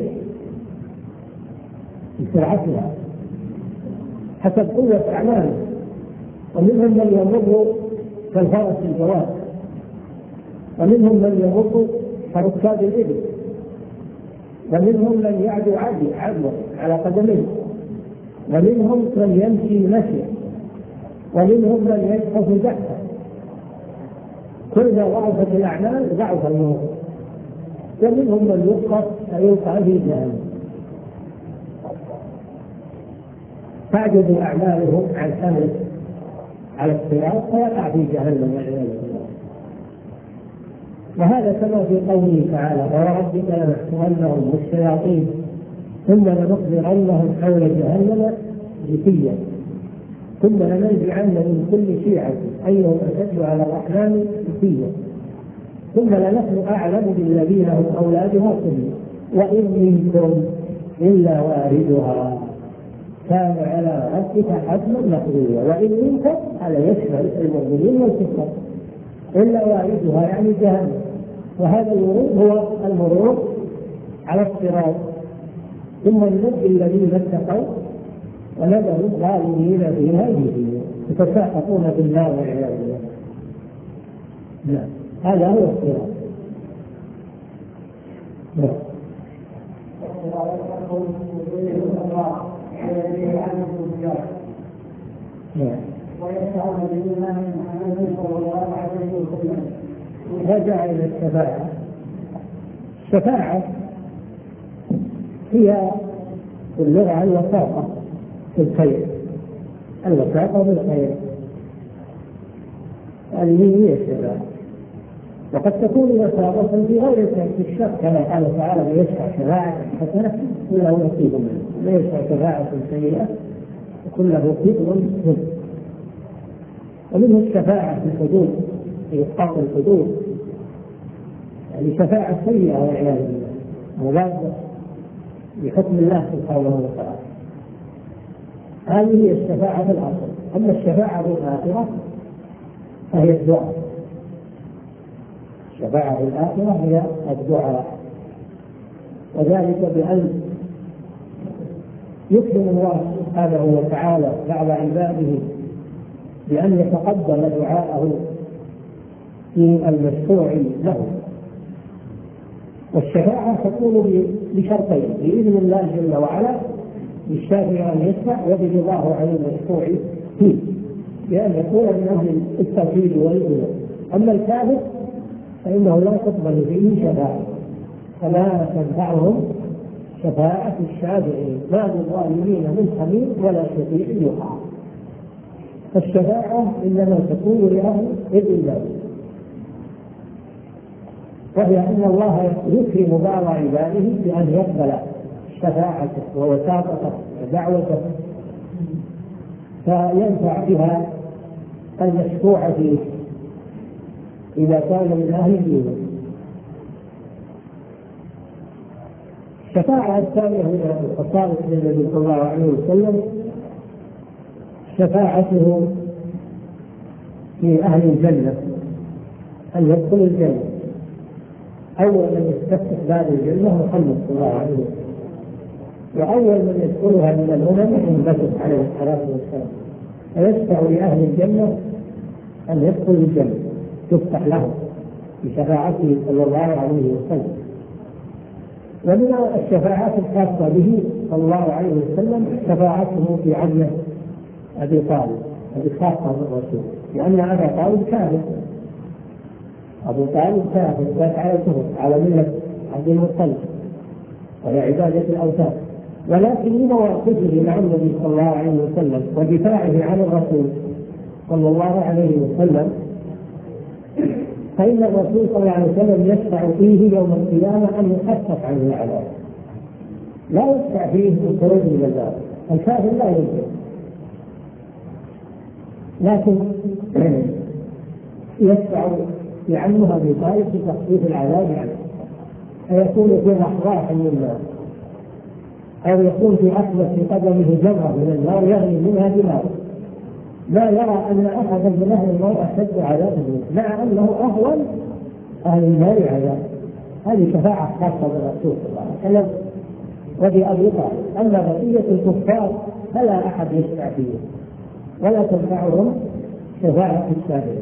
بسرعتها حسب قوة أعماله، ومنهم من يمر كالفرس الجواد، ومنهم من يمر كركاب الإبل، ومنهم من يعدو عدوى على قدميه، ومنهم من يمشي مشيا، ومنهم من يزحف زحفا. كلما ضعفت الأعمال ضعف النور. ومنهم من يسقط فيوقع في جهنم، تعجز أعمالهم عن حمله على الصراط فيقع في جهنم والعياذ بالله. وهذا كما في قوله تعالى: فوربك لنحشرنهم والشياطين ثم لنحضرنهم حول جهنم جثيا ثم لننزعن من كل شيعة أيهم أشد على الرحمن جثيا ثم لنحن أعلم بالذين هم أولادها كلهم وإن منكم إلا واردها كان على ربك حتما مقضيا. وإن منكم على يشمل المؤمنين والكفار إلا واردها يعني جهنم. وهذا الورود هو المرور على الصراط. ثم ننجي الذين اتقوا ونذر الظالمين فيها جثيا يتساقطون في النار والعياذ بالله. نعم، هذا هو الصراط. نعم. رجع إلى الشفاعة. الشفاعة هي في اللغة الوساطة في الخير، الوساطة في الخير، هذه هي الشفاعة. وقد تكون وساطة في غير الشر كما قال تعالى: من يشفع شفاعة حسنة يكون له نصيب منه، من يشفع شفاعة سيئة يكون له كبر منه. ومنه الشفاعة في الحدود، في إسقاط الحدود، يعني شفاعة سيئة والعياذ بالله مضادة بحكم الله سبحانه وتعالى. هذه هي الشفاعة في الأصل. أما الشفاعة في الآخرة فهي الدعاء. الشفاعة في الآخرة هي الدعاء، وذلك بأن يكرم الله سبحانه وتعالى بعض عباده بأن يتقبل دعاءه في المشروع له. والشفاعة تكون بشرطين: بإذن الله جل وعلا للشافع أن يشفع، وبرضاه عن المشروع فيه بأن يكون من أهل التوحيد والإيمان. أما الكافر فإنه لا تقبل فيه شفاعة، فلا تنفعهم شفاعة الشافعين ما للظالمين من حميم ولا شفيع يطاع. فالشفاعة إنما تكون لأهل الإيمان، وهي أن الله يكرم بعض عباده بأن يقبل شفاعته ووساطته ودعوته فينفع بها المشفوع فيه إذا كان من أهل الإيمان. الشفاعة الثانية هي الخصائص للنبي صلى الله عليه وسلم، شفاعته في أهل الجنة أن يدخل الجنة. أول من يستفتح باب الجنة محمد صلى الله عليه وسلم، وأول من يدخلها من الأمم الرسول عليه الصلاة والسلام، فيشفع لأهل الجنة أن يدخلوا الجنة، تفتح لهم بشفاعته صلى الله عليه وسلم. ومن الشفاعات الخاصة به صلى الله عليه وسلم شفاعته في عزله أبي طالب، هذه خاصة بالرسول، لأن أبا طالب كافر، أبو طالب كافر بات على الكفر على ملة عبد المطلب وهي عبادة الأوثان، ولكن لمواقفه مع النبي صلى الله عليه وسلم ودفاعه عن الرسول صلى الله عليه وسلم فإن الرسول صلى الله عليه وسلم يشفع فيه يوم القيامة أن يخفف عنه العذاب، لا يشفع فيه بالخروج من النار، الكافر لا يمكن، لكن يشفع في عمه أبي طالب بتخفيف العذاب عنه، فيكون في رحراح من النار، أو يكون في عقبة في قدمه جمرة من النار يغلي منها دماغه لا يرى أن أحدا من أهل النار أشد عذابا مع أنه أهون أهل النار عذابا. هذه شفاعة خاصة بالرسول صلى الله عليه وسلم وبأبي طالب. أما بقية الكفار فلا أحد يشفع فيهم ولا تنفعهم شفاعة الشافعين.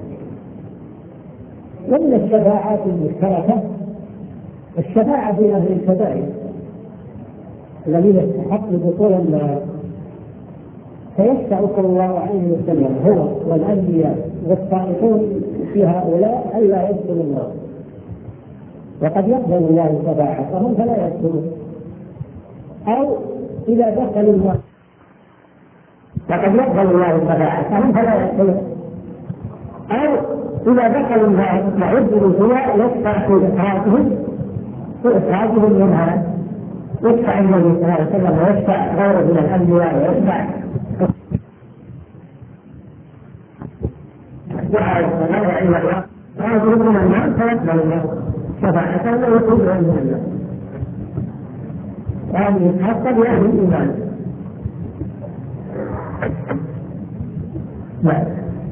ومن الشفاعات المشتركة الشفاعة في أهل الكبائر الذين استحقوا دخول النار، فيشفع صلى الله عليه وسلم هو والأنبياء والصالحون في هؤلاء ألا يدخلوا النار، وقد يقبل الله شفاعتهم فلا يدخلون، أو إذا دخلوا النار وقد يقبل الله شفاعتهم فلا يدخلون، أو إذا دخلوا النار يعذبوا فيها يشفع في إخراجهم منها، يشفع النبي صلى الله عليه وسلم ويشفع غيره من الأنبياء ويشفع هذه من النار فيقبل الله شفاعته ويخرجهم من النار. وهذه خاصة بأهل الإيمان. نعم.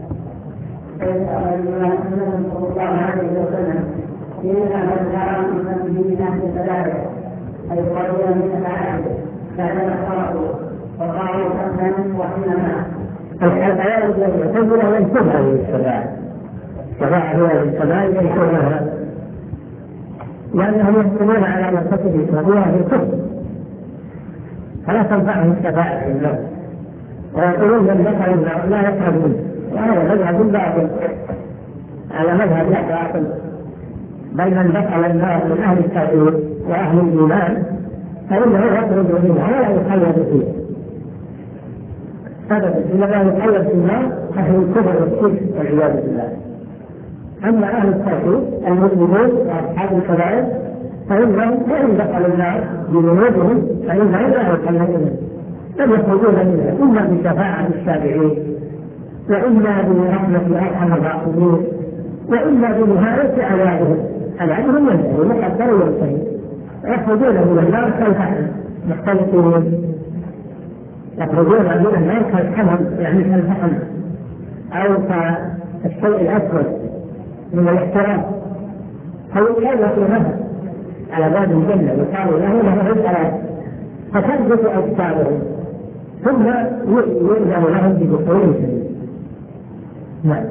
صلى الله عليه وسلم إنها مزارع من أهل الثلاثة أي قريبا من العالم بعدما خرجوا وقالوا حسنا وحينما الآيات التي تنزل ينشرها للشفاعة. الشفاعة هي للشفاعة ينشرها لأنهم يحكمون على مرتكب وهو في الكفر فلا تنفعهم الشفاعة لله، ويقولون من دخل النار لا يقرب منه، وهذا مذهب باطل على مذهب لا باطل، بل من دخل النار من أهل التوحيد وأهل الإيمان فإنه يخرج منها ولا يخلد فيه أبدا، إنما يخلد في النار أهل الكفر والشرك والعياذ بالله. أما أهل التوحيد المؤمنون وأصحاب الكبائر فإنهم وإن دخلوا النار بذنوبهم فإنهم لا يخلدون، بل يخرجون منها إما بشفاعة الشافعين وإما برحمة أرحم الراحمين وإما بنهاية عذابهم ينتهي مقدر وينتهي، يخرجون من النار كالفحم مختلفين، يخرجون من النار كالحمم يعني كالفحم أو كالشيء الأسود من الاحترام، فيقال في نهر على باب الجنة يقال له نهر الحياة فتثبت أجسامهم ثم يؤذن لهم بدخولهم. نعم.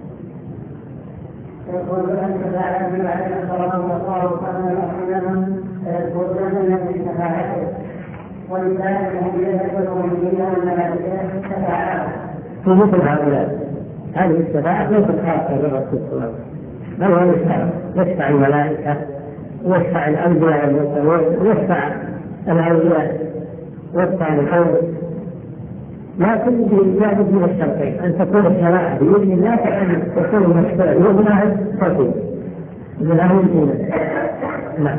يقول أن تعالى بما أخبره وقالوا كما نحن فيذكرون من شفاعته ولذلك هم يذكرون فيها الملائكة شفاعة في مثل هؤلاء. هذه الشفاعة ليست خاصة بالرسول صلى الله عليه وسلم، بل هو يشفع الملائكة ويشفع الأنبياء والمرسلين ويشفع الأولياء والصالحين، لكن بإيجاد من الشرطين أن تكون الشفاعة بإذن الله كأن تكون المشفوع بإذن الله التوحيد من أهل الإيمان. نعم.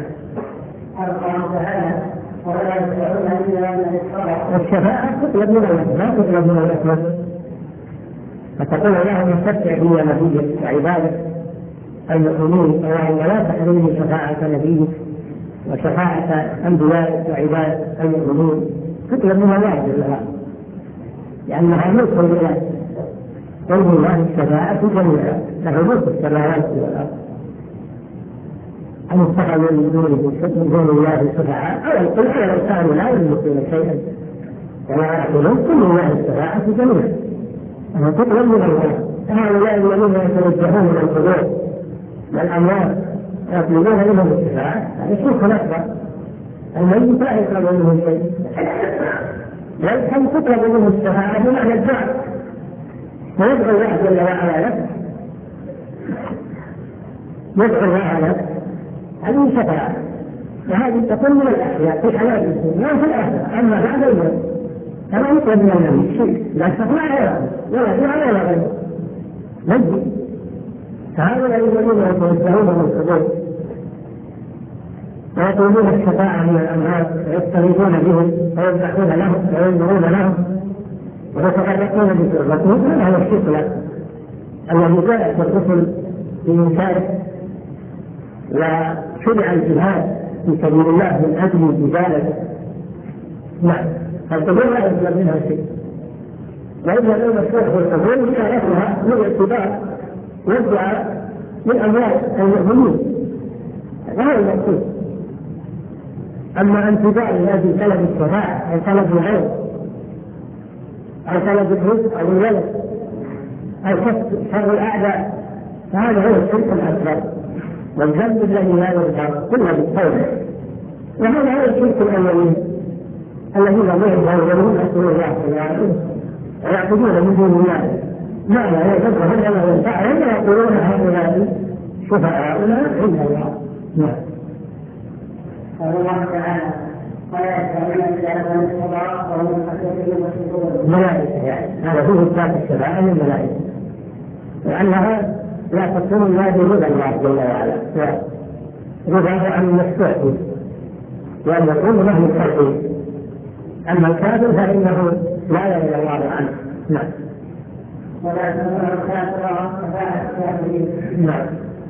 والشفاعة تطلب من الله لا تطلب من الأسود، فتقول لهم يشفع بي نبيك وعبادك المؤمنين وأن لا تحرمني شفاعة نبيك وشفاعة أنبيائك وعباد المؤمنين، تطلب من الله جل لأنها ملك لله، ولله الشفاعة جميعا، له ملك السماوات والأرض. أن اتخذوا من دون الله شفاعة أو القل لو كانوا لا يملكون شيئا ولا يعقلون، كل الله الشفاعة جميعا، أن تطلب من الله. هؤلاء الذين يتوجهون إلى القبور والأموات يطلبون منهم الشفاعة هذا شرك أكبر، الميت لا يطلب منه شيء، بل تطلب منه الشفاعة بمعنى الدعاء، ويدعو الله جل وعلا لك، يدعو الله لك، هذه شفاعة، وهذه تكون من الأحياء في حياة الدنيا وفي الآخرة. أما بعد الموت فلا يطلب من النبي شيء، لا شفاعة ولا دعاء ولا غيره، نجي. فهؤلاء الذين يتوجهون من القبور ويطلبون الشفاعة من الأموات ويستغيثون بهم ويذبحون لهم وينذرون لهم ويتغرقون بشربتهم، هذا الشرك الأكبر الذي جاءت الرسل بإنكاره، وشرع الجهاد في سبيل الله من أجل الجهاد. نعم. فالقبور لا يطلب منها شيء، وإذا لم يشرح في القبول شاركها بالاعتبار والدعاء للأموات المؤمنين، هذا المقصود. أما انتباه الذي طلب الشفاعة أو طلب العلم أو طلب الرزق أو الولد أو كسب شر الأعداء فهذا هو الشرك الأكبر والذنب الذي لا يغفر كله بالتوبة، وهذا هو الشرك الأولين الذين ظهروا رسول الله صلى الله عليه وسلم ويعبدون من دون الله ما لا يضرهم ولا ينفعهم ويقولون هؤلاء شفعاؤنا عند الله. نعم. قال الله تعالى ولا يشفعون الا لمن ارتضى وهم من خشيته مشركون. ملائكة يعني هذا فيه إثبات الشفاعة للملائكة لأنها لا تكون إلا برضا الله جل وعلا رضاه عن المشفوع فيه وأن يكون له التوحيد. أما الكافر فإنه لا يرضى الله عنه. نعم. ولا يكون الكافر شفاعة الكافرين. نعم.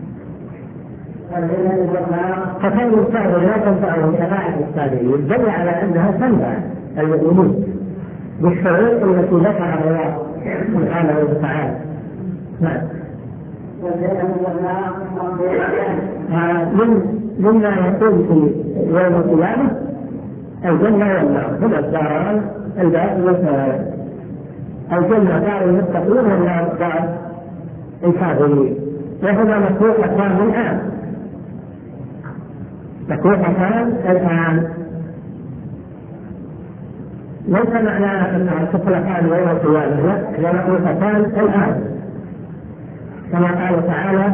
فكان الكافر لا تنفعه شفاعة الكافرين دل على أنها تنفع المؤمنين بالشعور التي ذكرها الله سبحانه وتعالى. نعم. مما يكون في يوم القيامة الجنة والنار هما الداران الباقية، الجنة دار المتقين والنار دار الكافرين، وهما مخلوقتان الآن ليس معنى أنها تخلقان يوم القيامة، لا هي مخلوقتان الآن كما قال تعالى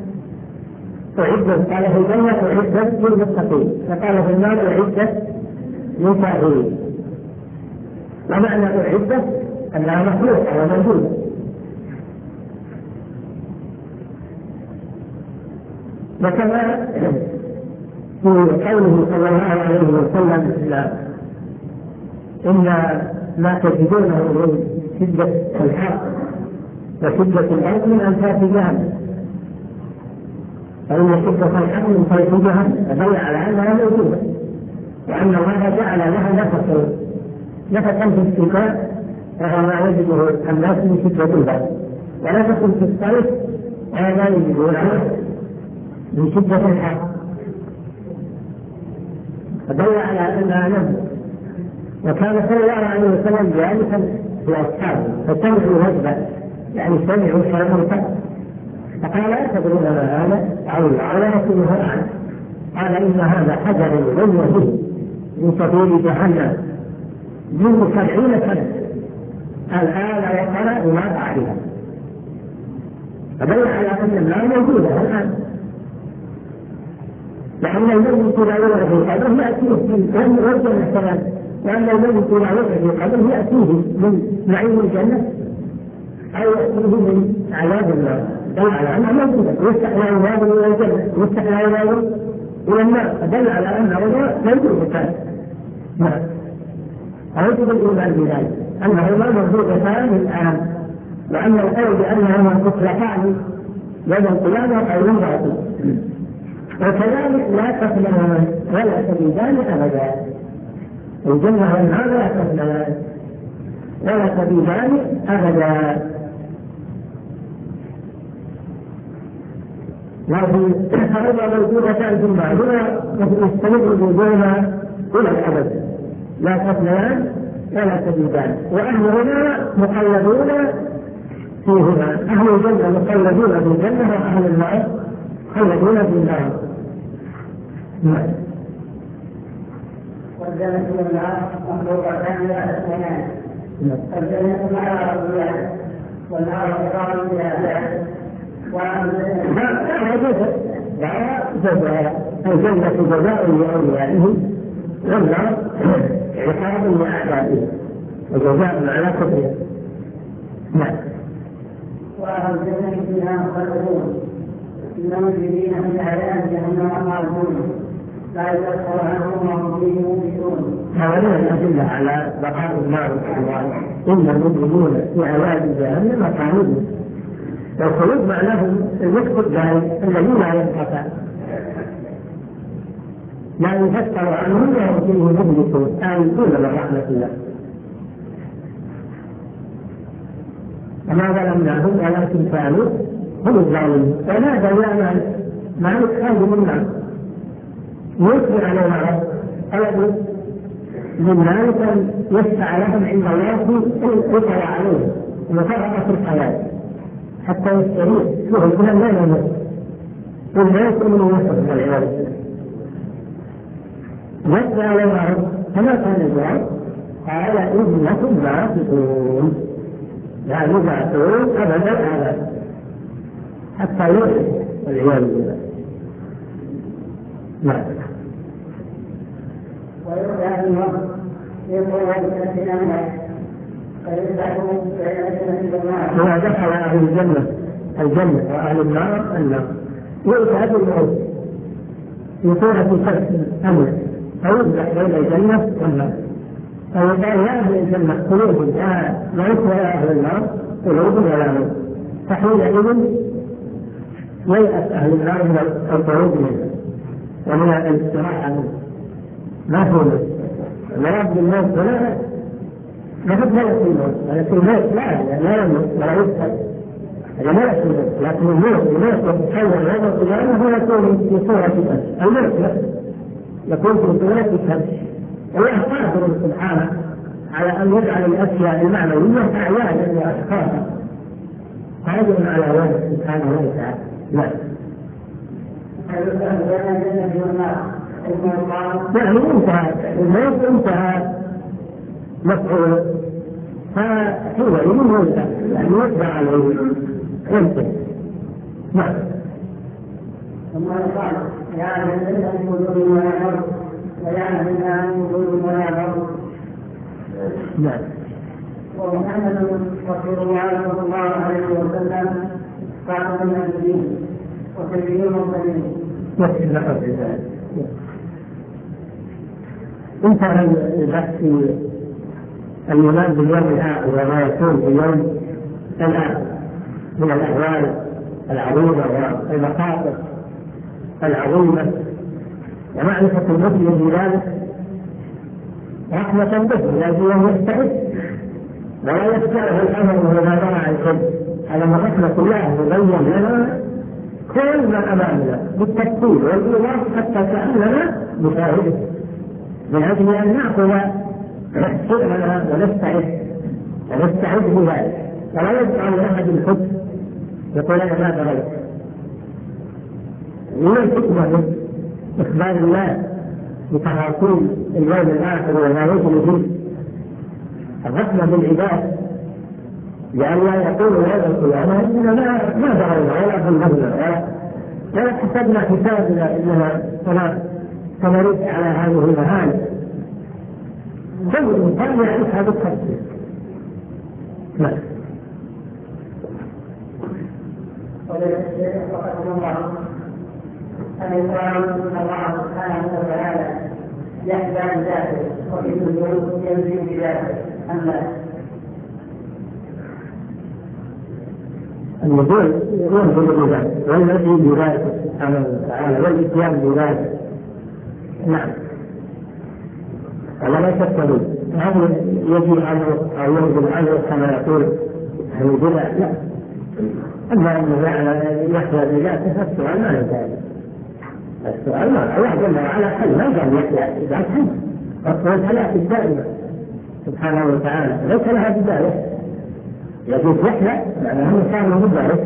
أعدت، قال في الجنة أعدت للمتقين وقال في النار أعدت للكافرين. ومعنى أعدت أنها مخلوقة وموجودة. وكما في قوله صلى الله عليه وسلم إن ما تجدونه من شدة الحق وشدة الأرض من أنفاس جهنم، فإن شدة الحق من فيض جهنم فدل على أنها موجودة، وأن الله جعل لها نفسا في الشتاء وهو ما يجده الناس من شدة البرد، ونفس في الصيف هذا يجدونه من شدة الحق، فدل على أنها نفس. وكان صلى الله عليه وسلم جالسا في أصحابه فسمعوا وجبة يعني سمعوا شرطا فقال أتدرون ما هذا؟ على رسوله عنه قال إن هذا حجر رمي به من سبيل جهنم منذ 70 سنة الآن وقرأ ما بعدها، فدل على أن النار موجودة الآن، لأن الميت لا يوعى في قبره يأتيه من والجنة كذلك، لأن الميت لا يوعى في قبره يأتيه من نعيم الجنة أو يأتيه من عذاب النار، دل على أنها موجودة. يفتح له باب إلى الجنة يفتح له باب إلى النار، فدل على أنه موجود كان. نعم. أوجب الإيمان بذلك أنهما موجودتان الآن، وأن القول بأنهما مطلقان يوم القيامة قول باطل. وكذلك لا تفنان ولا تبيدان أبدا، الجنة والنار لا تفنان ولا تبيدان أبدا. لكن فإذا موجودتان في بعضها يستمر وجودهما إلى الأبد، لا تفنان ولا تبيدان. وأهلهما مخلدون فيهما، أهل الجنة مخلدون في الجنة وأهل النار مخلدون في النار. والجنة والنار مخلوقتان لا تفنان، الجنة مع ربها والنار قرار بها. الجنة جزاء لأوليائه والنار عقاب لأعدائه وجزاء على كفره. نعم. وأهل الجنة فيها خالدون الموجودين في عذاب جهنم خالدون لا يذكر عنهم وهم فيه مبلسون. هؤلاء الأدلة على بقاء النار إن المؤمنون في عذاب جهنم خالدون، والخلود معناه المسك الدائم الذي لا ينقطع لا يفكر عنه وهم فيه مبلسون آيسون من رحمة الله. وما ظلمناهم ولكن كانوا هم الظالمين. فنادى يا مالك خالد النار يثني على العرب طلبوا من مالك أن يشفع لهم عند الله يطلع عليهم ومفرقة في الحياة حتى يستريح شوف الكلام لا يموت والناس من يصف والعياذ يطلع على العرب فما كان الجواب قال إنكم باطلون لا يبعثون أبدا أبدا حتى يؤمن والعياذ بالله. نعم. ويرجع في الوقت يقول الإسلام هو دخل أهل الجنة وأهل النار النار يؤتى بالموت في صورة شخص أمر فيذبح بين الجنة والنار فيقال يا أهل الجنة قلوب موت ويا أهل النار قلوب ولا موت فحينئذ ييأس أهل النار من الخروج منه ومن الاستراحة منه ما هو لا يبدو الموت ولا نفذ ملك الموت ولكن الموت لا يموت ولا يسأل هذا ملك الموت لكن الموت يتحول يوم القيامة هو يكون في صورة الأسف الموت يكون في صورة الأسف الله قادر سبحانه على أن يجعل الأشياء المعنوية أعيانا وأشخاصا قادر على ذلك سبحانه وتعالى. لا يعني انتهى الموت انتهى مفعول فحينئذ ينتهي يعني يتبع عليه ينتهي. نعم. ثم قال يا من ليس من وجود ولا فرد ويا من وجود ولا فرد. نعم. ومحمد رسول الله صلى الله عليه وسلم خاتم النبيين وسيد المرسلين. يكفي لقب ذلك. انتهى البحث في الإيمان باليوم الآخر وما يكون في يوم الآخر من الأهوال العظيمة والمخاطر العظيمة ومعرفة المسلم بذلك رحمة به لازم يستعد ولا يستعد الأمر وما ضاع الحب على رحمة الله يبين لنا كل ما أمامنا بالتفصيل والإيمان حتى كأننا نشاهده من أجل أن نأخذ شيئنا ونستعد بذلك ولا يبقى لأحد الحب يقول أنا ما بغيت. من الحكمة من إخبار الله بتفاصيل اليوم الآخر وما يجري فيه الرحمة بالعباد لأن لا يقول يوم القيامة إننا ما بغينا ولا ظلمنا ولا حسبنا حسابنا إننا سنرد على هذه المهام. كل إنسان يعرف هذا التفسير. نعم. أن يقال أن الله سبحانه وتعالى يحزن بذاته وفي الوجود ينزل بذاته أم لا؟ النزول ينزل بذاته والذي بذاته سبحانه وتعالى والإتيان بذاته. نعم. ولا شك به هذا يجي عنه أو ينزل عنه كما يقول أهل البدع لا. أما أنه يحيا بذاته فالسؤال ما يزال السؤال ما الله جل وعلا حل ما قال يحيا إذا حل أصل الحياة الدائمة سبحانه وتعالى ليس لها بداية يجوز يحيا لأنه كان بداية.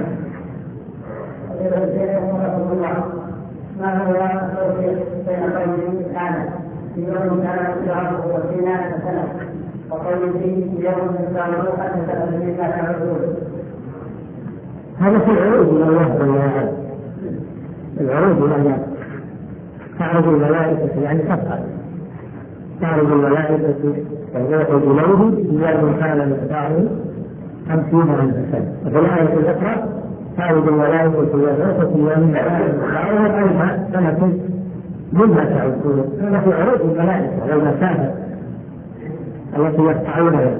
ما هو التوفيق بين قوله تعالى في يوم كان مقداره 50,000 سنة وقوله في يوم مقداره 5,000 سنة؟ هذا في العروض إلى الله جل وعلا. العروض إلى الله تعرض الملائكة يعني تفعل تعرض الملائكة والروح إليه يوم كان مقداره 50,000 سنة. وفي الآية الأخرى تعرض الملائكة والروح في يوم كان مقداره 1000 سنة مما تعرضون. هذا في عروض الملائكة والمسافة التي يقطعونها.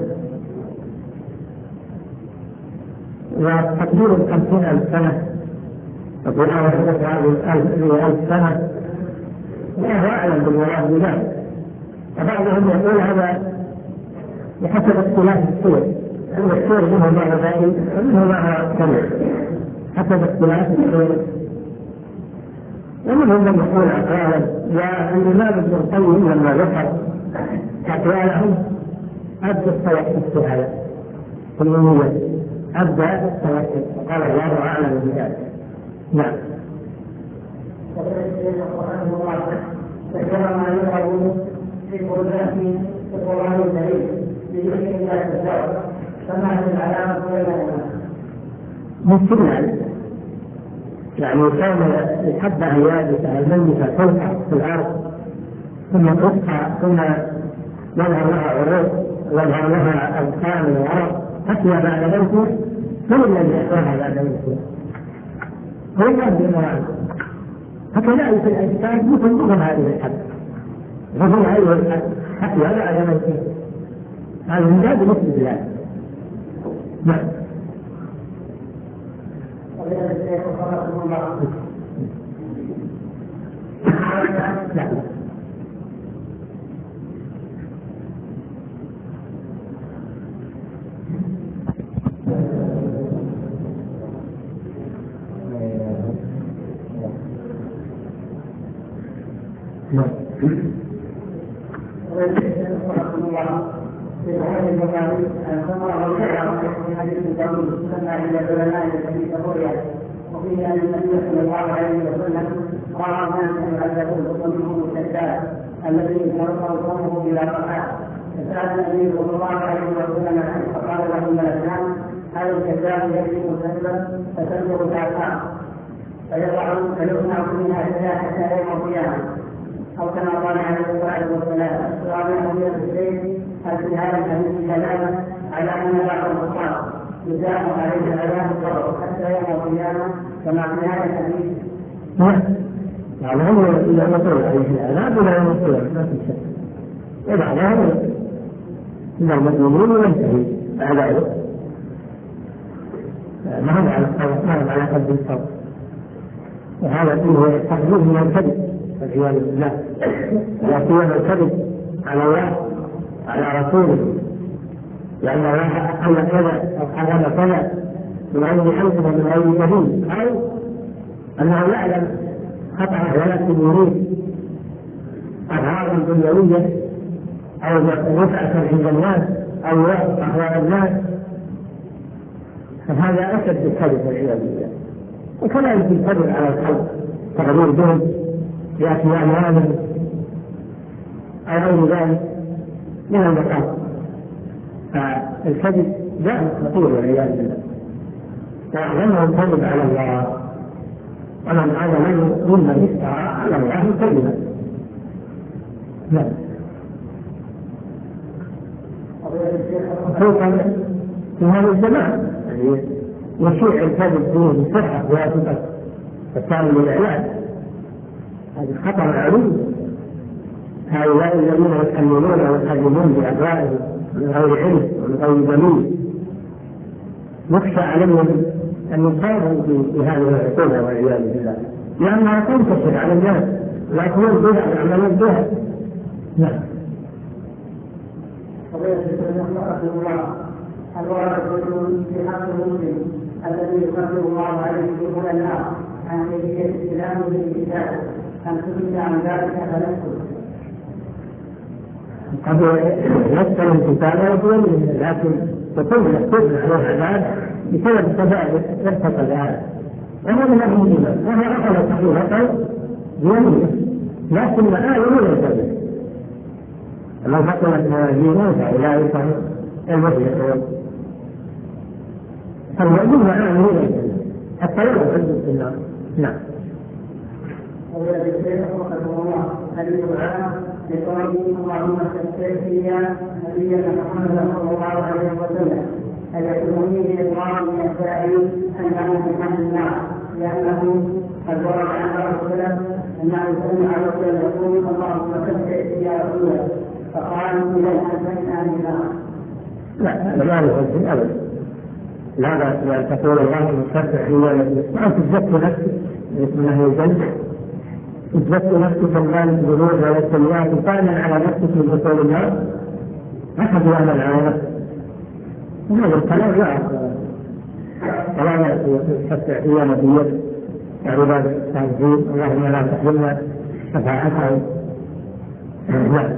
وتقدير 50,000 سنة يقول أنا أحدث هذه 1000 سنة الله أعلم بالمراد بذلك. وبعضهم يقول هذا بحسب اختلاف الصور السور منه معنى ذاتي ومنه معنى سمع حسب اختلاف السور. ومنهم من يقول أقوالا، والإمام ابن القيم لما ذكر أقوالهم أبدى التوحد في هذا في الأمومة، أبدى التوحد وقال الله أعلم بذلك. نعم. فكما ما يقول في قدرته في القرآن الكريم بذكر الله الزوج، فما هي العلامة بينهما؟ ممكن يعني كان يحب أن يابس الميتة تلقى في الأرض ثم تبقى ثم يظهر لها عروق ويظهر لها أبطال وعرق حتى بعد موته. من الذي يحواها بعد موته؟ هو الله بالمرأة. فكذلك الأجساد مثل هذه الحد مثل هذه الحد حتى بعد موته. هذا من باب مثل الله. نعم. في هذه المقابل الخمر والشرع في حديث الدولي سمع الى العلماء الذي تقويا وفيه ان النبي صلى الله عليه وسلم راى الناس يعذبون ومنهم الكذاب الذي يتوقع قومه بلا رقعه، فسال النبي صلى الله عليه وسلم عنه فقال له الملكان هذا الكذاب يكذب كذبا فتنظر تعفاه فيصنع منها كذا حتى يوم القيامه، أو كما قال عليه الصلاة والسلام السؤال من الشيء هل في هذا الحديث دلالة على أن بعض الكفار يزاح عليه العذاب القبر حتى يوم القيامة كما في هذا الحديث؟ يعني هم إذا نطلع عليه العذاب ولا نطلع ما في شك، وبعدها إذا المؤمنين وينتهي عذابه ما هو على الصوت ما هو على قد الصوت، وهذا فيه تحذير من الكذب والعياذ بالله، لا سيما الكذب على الله على رسوله، لأن الله أحل كذا أو حرم كذا من غير حلف ومن غير دليل، أو أنه يعلم خطأه ولكن يريد أغراضا دنيوية أو رفعة عند الناس أو يعرف أحوال الناس، فهذا أشد الكذب والعياذ بالله. وكذلك الكذب على الخلق تغرير بهم بأشياء معلومة أو غير ذلك من المقام، فالكذب داء خطير والعياذ بالله، وأعظمه الكذب على الله، ومن أعظم ممن افترى على الله كذبا. نعم. خصوصا في هذا الزمان يشيع الكذب فيه بصحة واسطة فكان للعلاج، هذا خطر عليم. هؤلاء الذين يتحملون ويكذبون بأهوائهم من غير علم ومن غير دليل يخشى عليهم أن يصابوا بهذه العقوبة والعياذ بالله، لأنها تنتشر على الناس ويأكلون بها ويعملون بها. نعم. الرجل في حق المسلم الذي يقدر الله عليه دخول النار عن كيفية استلامه بالكتاب أن تسكت عن ذلك فنسكت. قد يسأل الكتاب ويقول لكن تكون يحتاج على العذاب بسبب التباعد يرتقى هذا، وهذا من الإيمان، وهو أخذ صحيحة بيمينه، لكن الآية لا يلتزم. لو فقدت موازينه فأولئك المفلحون. فالمؤمن معاه لا يلتزم حتى لا يحدث في النار. نعم. ويجب رحمه الله حديث العام لقوله اللهم استغفر فيها نبينا محمد صلى الله عليه وسلم فيكون بإقرار من السائل أنه من النار، لأنه قد ورد عن رسوله أنه سمع رسولا يقول اللهم استغفر فيها رسولا فقالوا إلى أنفسنا من النار. لا هذا لا يؤذن أبدا، لا بأن تقول اللهم استغفر فيها ما تتذكر نفسك اسمه الجنة، تتذكر نفسك بالله الذنوب والسيئات فعلا على نفسك من دخول النار، أحد يعمل على نفسك وهذا الكلام لا يحتفع أيام بيد عبادة الصالحين اللهم لا تحرمنا شفاعتهم. نعم.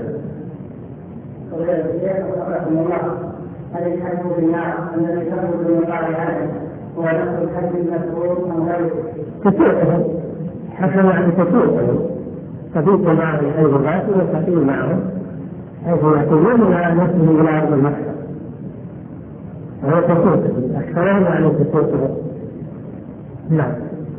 هل الحج بالنار الذي تخرج من قال هذا هو نفس الحج المذكور أم غيره؟ تسوقهم حسن يعني تسوقهم تفيق معهم أي غبات وتقيل معهم حيث يقولون لا نسلم إلى أرض المكة وهو تسوقهم أكثرهم يعني تسوقهم. نعم.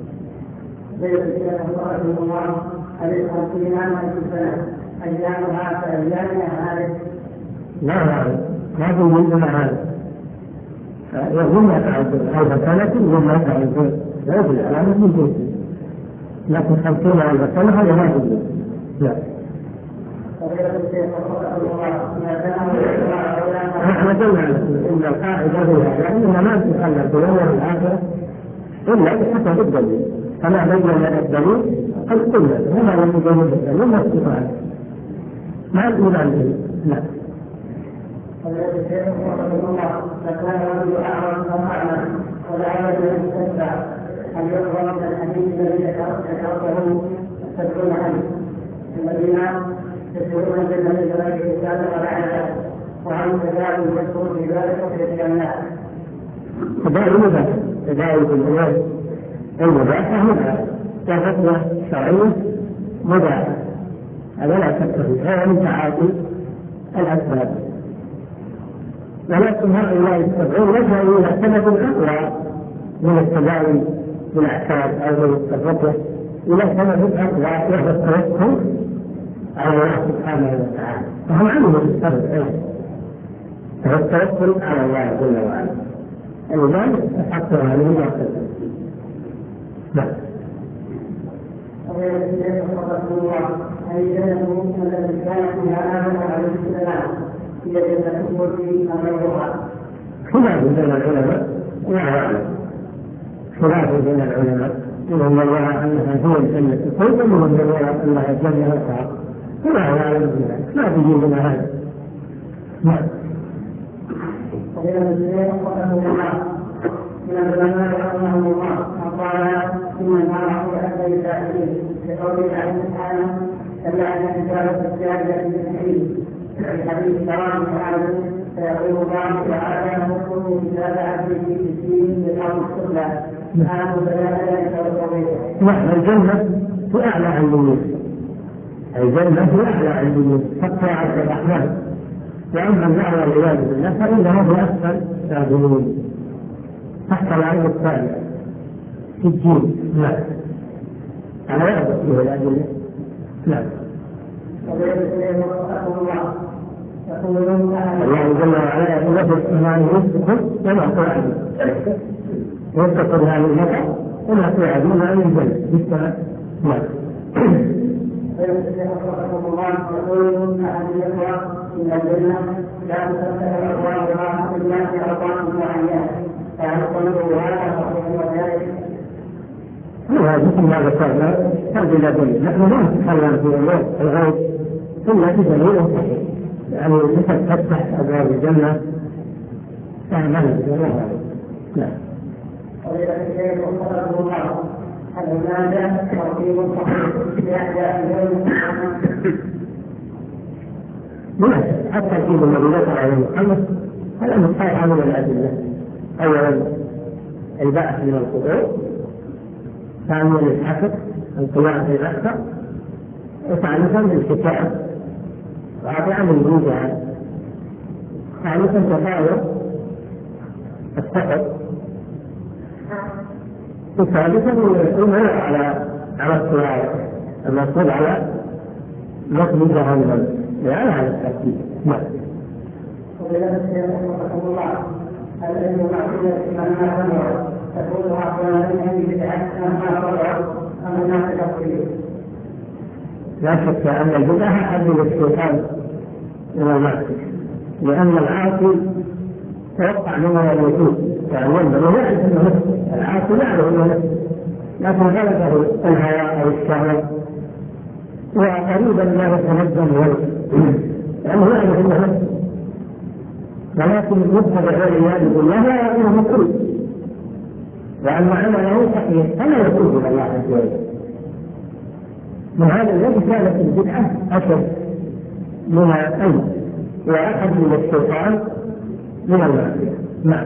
ما في منزل هذا يظن يتعدد 1000 سنة ثم يتعدد لا يجب العلامة من جنسه لكن 50,000 سنة هذا ما يجب. لا نحن قلنا إن القاعدة هي أننا ما نتخلى في الأول والآخرة إلا بحسب الدليل فما بين الدليل قد قلنا هنا لم يبين الدليل ما استطاع مع الإيمان به. لا أن يظهر من الحديث الذي ذكرته تدخل عنه الذين يسيرون بالنبي صلى الله عليه وسلم وبعد ذلك وعن تجاوز يذكر في ذلك وفي الناس. تجاوز الإمام المباحة مباحة كفتوى شرعية مباحة هذا لا شك فيه هذا من تعاطي الأسباب ولكن هؤلاء السبعين لجأوا إلى سبب أقوى من التداوي بالأعشاب أو من الرقية إلى سبب أقوى وهو التوكل على الله سبحانه وتعالى فهم عملوا بالسبب أيضا فهو التوكل على الله جل وعلا الإمام يحققها من الله. نعم. الذي كان فيها آدم عليه السلام هي جنة الملك أم غيرها؟ خلاف بين العلماء وهو أعلم خلاف بين العلماء منهم من يرى أنها هي الجنة الخلد ومنهم من يرى أنها الجنة الخاص ولا يعلم بذلك ما تجي من هذا. نعم. من العلماء رحمهم الله قال ثم نرى بأكثر السائلين لقول الله سبحانه كلا أن كتابة السيادة بالتحريم في حديث كرام تعالى فيقول الله تعالى نذكر كتاب عبده في الدين بالأرض السفلى سبحانه وتعالى ذلك. نعم. الجنة في أعلى علمين الجنة في أعلى علمين حتى عبد الرحمن وأما النار والعياذ بالله فإنها في أسفل سافلين تحت العين الثانية في الدين. نعم. على يعبد فيه الأدلة. نعم. الله جل وعلا يقول في السماء رزقكم وما توعدون واتقوا هذه المتعة وما توعدون عن الجنة بالسماء. نعم. يقول أحد الإخوة إن الجنة لا تفتح أبوابها إلا في أوقات معينة فيقول هذا صحيح وذلك. مثل ما ذكرنا هذه لا دليل نحن لا نتكلم في أمور الغيب إلا بدليل صحيح يعني مثل تفتح أبواب الجنة فما ندري الله. نعم. وإذا الشيخ وفقه الله هل هناك ترتيب صحيح لأحياء اليوم؟ حتى في الذي ذكر عليه محمد هذا مصحح من الأدلة. أولا البعث من القبور ثانيا الحفظ القيام في الأكثر وثالثا الكتاب رابعا الوجهة ثالثا تفاوت السفر وثالثا الأمر على الصلاة المفروض على متن جهنم يعني على الترتيب. نعم. وبلغ الشيخ رحمه الله العلم معصية مهما سمع تكون عقلا من بدعة مهما طلع أم الناس تفصيل. لا شك أن البدعة حدد الشيطان من المعصية لأن العاصي توقع منه الوجود يعني ينبغي يعرف أنه نفسه العاصي يعرف أنه نفسه لكن غلبه الهوى أو الشهوة وقريبا ما يتنزل ولد لأنه يعرف أنه نفسه ولكن المبتدع والعياذ بالله لا يعلم مكروه، وأن عمله صحيح فلا يتوب إلى الله عز وجل. من هذا الذي كانت البدعة أشد من الأمر وأحد من الشيطان من المعصية. نعم.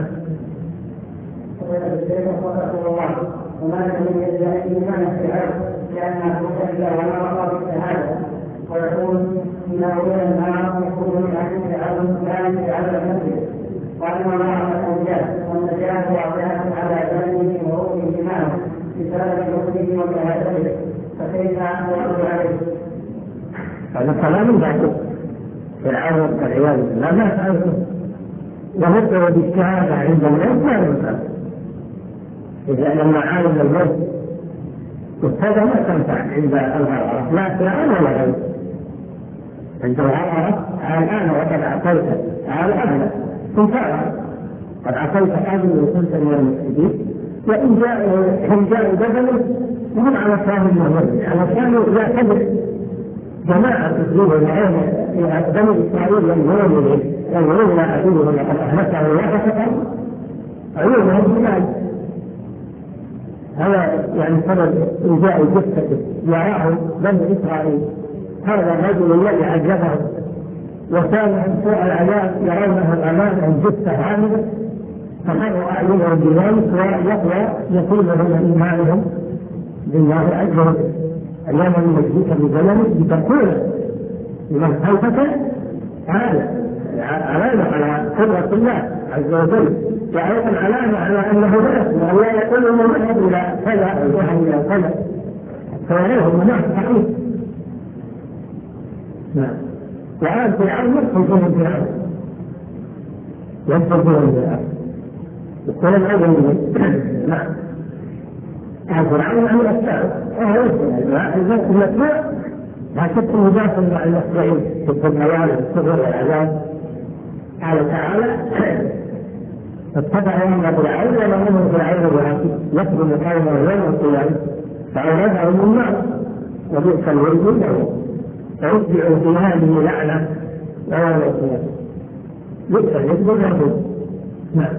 وما لم يجد إيمان الشعر لأنه كذب ونرى بالشهادة ويكون إلى أولى النار يكون من أهل الشعر لا يجعل المسجد وأن الله الأنجاز والنجاة واضحة على جانبه وروحه معه بسبب حكمه وشهادته فكيف يرد عليه؟ هذا كلام باطل فرعون والعياذ بالله ما فعله ومدعو بالشهادة عند الموت ما ينفع. إذا لما عالم الموت هذا ما تنفع عند الغرارة لا فرعون ولا غيره. عند الغرارة الآن وقد أعطيت على أهله تنفعها قد أعطيت قبل وكنت من المفسدين وإن جاءوا بدله وهم على فهم المهمل علشان يعتبر جماعة تسليم العين بني إسرائيل ينظرون إلى عدوهم لقد أهلكه وحسكه عيونهم بمال. هذا يعني سبب إنجاء جثته يراه بني إسرائيل هذا الرجل الذي عذبهم وكان من سوء العذاب يرونه أمامهم جثة عاملة فمروا أعينهم بذلك ويقوى يقيمهم إيمانهم بالله عز وجل. اليوم نجزيك بزمنك بتكون لمن خلفك علامة على قدرة الله عز وجل وأيضا علامة على أنه ناس وأن لا يقول أنه نحب إلى كذا أو ذهب إلى كذا فيريهم مناس صحيح. نعم. وعاد فرعون يدخل فيهم فرعون والكلام أيضا نعم. فرعون عن الأسباب وهو المتبوع لا شك مجاز مع المخطئين في الضلال والسر والعذاب. قال تعالى اتبعوا أمر فرعون وما أمر فرعون بعاصي يخدم قومه يوم القيامة فأوردهم النار وبئس الورد له فيتبع في هذه لعنة يوم القيامة بئس الورد له. نعم.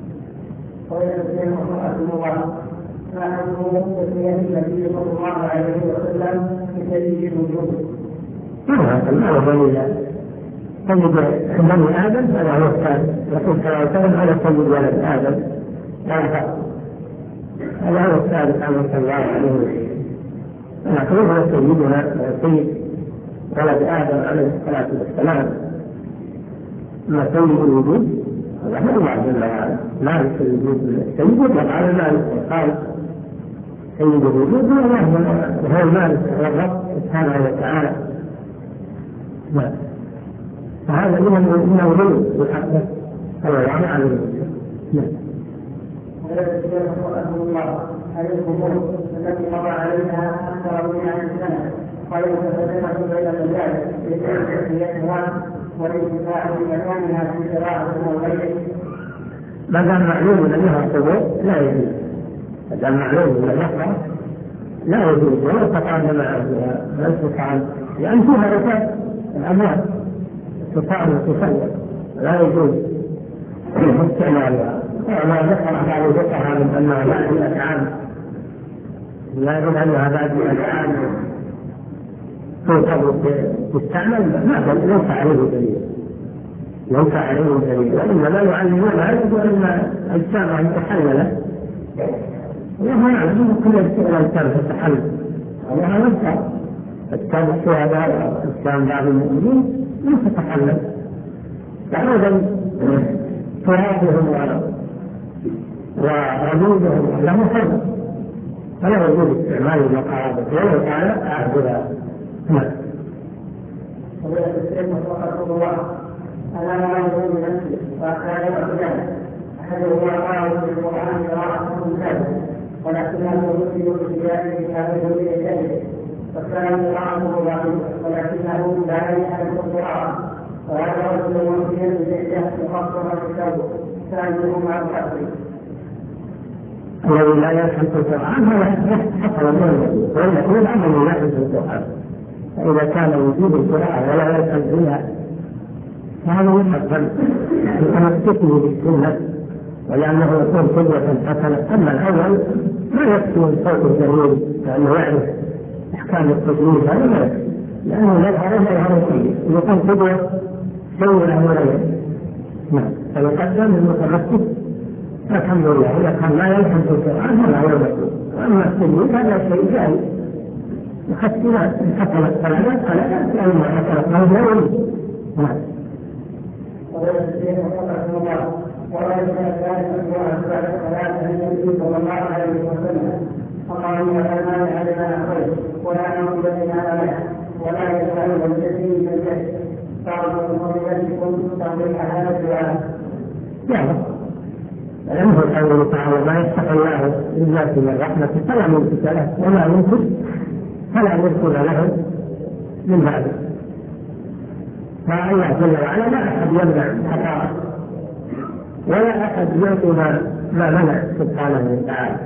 فأنه يسمي النبي صلى الله عليه وسلم بسيد الوجود. ما هو بني آدم فلا هو الثاني يقول صلى الله عليه وسلم على سيد ولد آدم لا فرق هذا هو الثالث عنه صلى الله عليه وسلم. نقول هو سيدنا سيد ولد آدم عليه الصلاة والسلام ما سيد الوجود هذا هو الله جل وعلا مالك الوجود. السيد يطلق على المالك قال سيد الوجود هو المالك هو الرب سبحانه وتعالى. فهذا من الغلو بالحق هو يعني على الوجود. هذه الأمور التي مضى عليها أكثر من 100 سنة وهي متفرقة بين المجالس لتحقيقها والانتفاع بمكانها في قراءة وغيره. ما دام معلوم أنها قبور لا يجوز. ما دام معلوم أنها لا يجوز ولا تقام معها لا تفعل لأن فيها ركاب الأموات تفعل وتسلم لا يجوز استعمالها. وما ذكر بعض الفقهاء من أنها بعد الأفعال لا يجوز أنها بعد الأفعال تستعمل ما ليس عليه دليل ليس عليه دليل وإنما يعلمون هذا وإن أجسامهم تحللت وما يعلمون كل الأجسام تتحلل وهذا نفسه أجسام الشهداء أجسام بعض المؤمنين لم تتحلل فأيضا ترابهم وردودهم له حرم فلا يجوز استعمال المقاربة ولا تعالى أعبدها. رسول الله أنا لا يقول بنفسه وأخذ أخذ أحدهما قال في القرآن قراءة ممتازة ولكنه يؤمن باتجاهه كافر بإليه فكان قراءته ضعيفة ولكنه لا يحب القراءة وهذا رجل مؤمن بإليه مخصصا كتابه ثانيهما التأويل. الذي لا يفهم القرآن هو حصل منه ويقول أنه لا يفهم القرآن. فإذا كان وجود القراءة ولا يفهم فيها هذا هو الأفضل تمسكه بالسنة ولأنه يكون قدوة حسنة. أما الأول ما يكفي الصوت الجميل لأنه يعرف أحكام التجويد، هذا ما يكفي لأنه يظهر فيه يكون قدوة سيئة ولا نعم. فيقدم المتمسك الحمد لله إذا كان لا يلحم في القرآن هذا هو المطلوب. وأما التجويد هذا شيء جائز يحسن حسن الصلاة فلا لأن حسن الصلاة لا يولي. نعم. ولا يكون ذلك الدعاء بعد الصلاة النبي صلى الله عليه وسلم فقال إن المال علينا خير ولا نقبل لنا له ولا يجعل الجسيم من الجسد فأرجو فضيلتكم تنظيم هذا الدعاء. نعم. لأنه قوله تعالى ما يفتح الله للناس من رحمة فلا ممسك له وما يمسك فلا مرسل له من بعده. فالله جل وعلا لا أحد يمنع خطأه ولا أحد يعطي ما منع سبحانه وتعالى.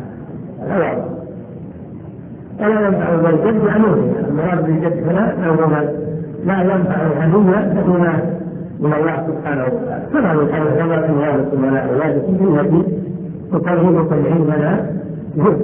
ولا ينفع بالجد عنه. المراد بالجد هنا أو لا ينفع الهدية دون من الله سبحانه وتعالى. فلا ينفع الهدية ولا ولا أولادكم التي تقربكم عندنا جد.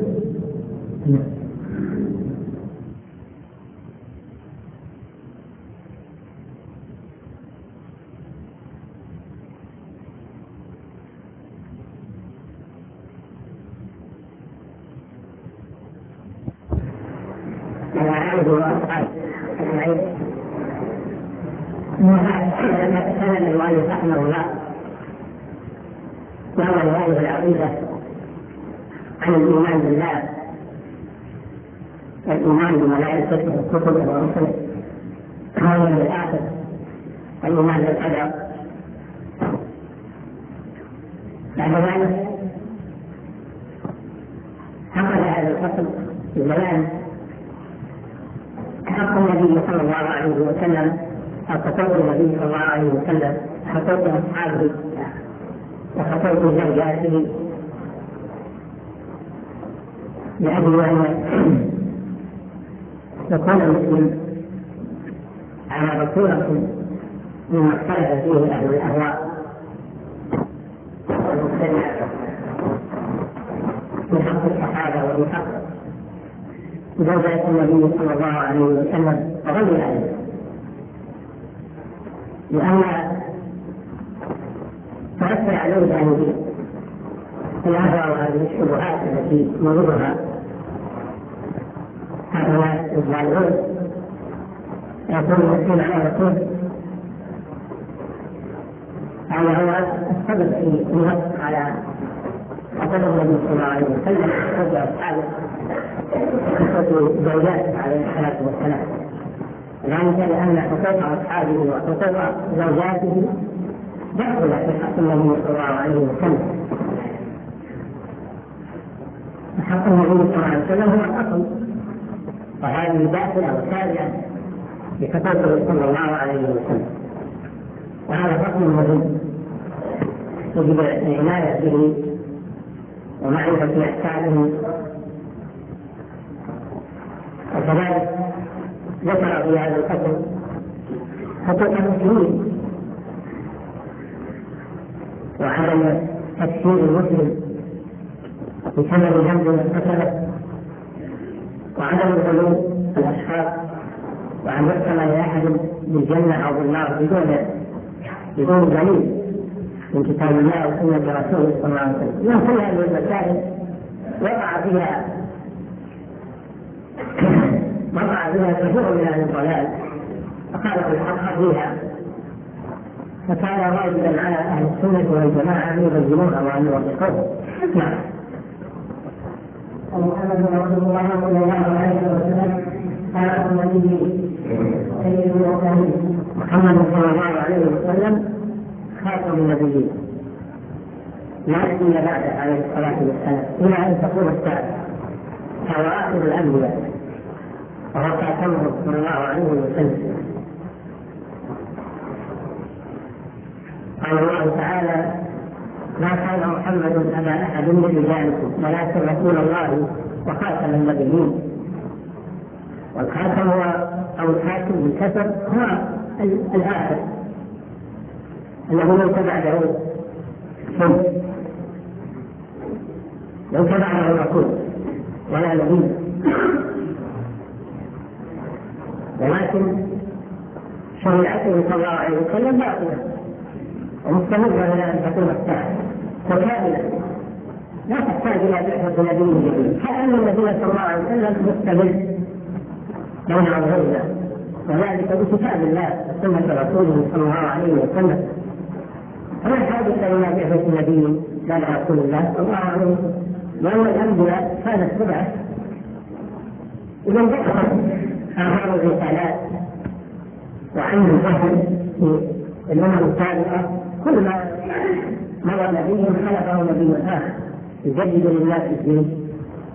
كان المؤلف رحمه الله نظر هذه العقيدة عن الإيمان بالله والإيمان بملائكته وكتبه ورسله واليوم الآخر والإيمان بالقدر. بعد ذلك أخذ هذا الفصل في بيان حق النبي صلى الله عليه وسلم حقوق النبي صلى الله عليه وسلم حقوق أصحابه وحقوق زوجاته لأجل أن يكون المسلم على بصيرة مما اختلف فيه أهل الأهواء والمبتدعة من حق الصحابة ومن حق زوجات النبي صلى الله عليه وسلم وغير ذلك، لأن تأثر عليه الجانبين الأهواء وهذه الشبهات التي يوردها هؤلاء الظالمون يكون المسلم على يكون هذا هو السبب في النص على حقوق النبي صلى الله عليه وسلم وحقوق أصحابه وحقوق زوجاته عليه الصلاة والسلام، ذلك لأن حقوق أصحابه وحقوق زوجاته دخل في حق النبي صلى الله عليه وسلم. حق النبي صلى الله عليه وسلم هو الأصل، وهذه داخلة وتابعة لحقوقه صلى الله عليه وسلم، وهذا حكم مهم يجب العناية به ومعرفة أحكامه. وكذلك ذكر في هذا الفصل حقوق المسلمين وعدم تكفير المسلم بسبب ذنب ارتكبه، وعدم الغلو في الاشخاص، وان يحكم لاحد بالجنه او بالنار بدون دليل من كتاب الله وسنه رسوله صلى الله عليه وسلم. من كل هذه المسائل وقع فيها كثير من اهل الضلال فخالفوا الحق فيها، فكان واجبا على اهل السنه والجماعه ان يبينوها وان يوضحوها. نعم. محمد رسول الله صلى الله عليه وسلم خاتم النبيين سيد المرسلين. محمد صلى الله عليه وسلم خاتم النبيين لا نبي بعده عليه الصلاه والسلام الى ان تقوم الساعه، فهو اخر الانبياء وهو خاتمه صلى الله عليه وسلم. قال الله تعالى: ما كان محمد أبا أحد من رجالكم ولكن رسول الله وخاتم النبيين. والخاتم هو أو الخاتم بالكسر هو الآخر، أنه ليس بعده شيء، ليس بعده رسول ولا نبي، ولكن شريعته صلى الله عليه وسلم باقية ومستمرة إلى أن تكون الساعة وكاملة لا تحتاج إلى بعثة نبي جديد، كأن النبي صلى الله عليه وسلم مستمر بين أظهرنا، وذلك بكتاب الله وسنة رسوله صلى الله عليه وسلم، فلا حاجة إلى بعثة نبي بعد رسول الله صلى الله عليه وسلم، لأن الأنبياء كانت تبعث إذا انتهت أعمال الرسالات وعند الجهل في الأمم السابقة كل ما مر نبي خلفه نبي آخر يجدد للناس الدين.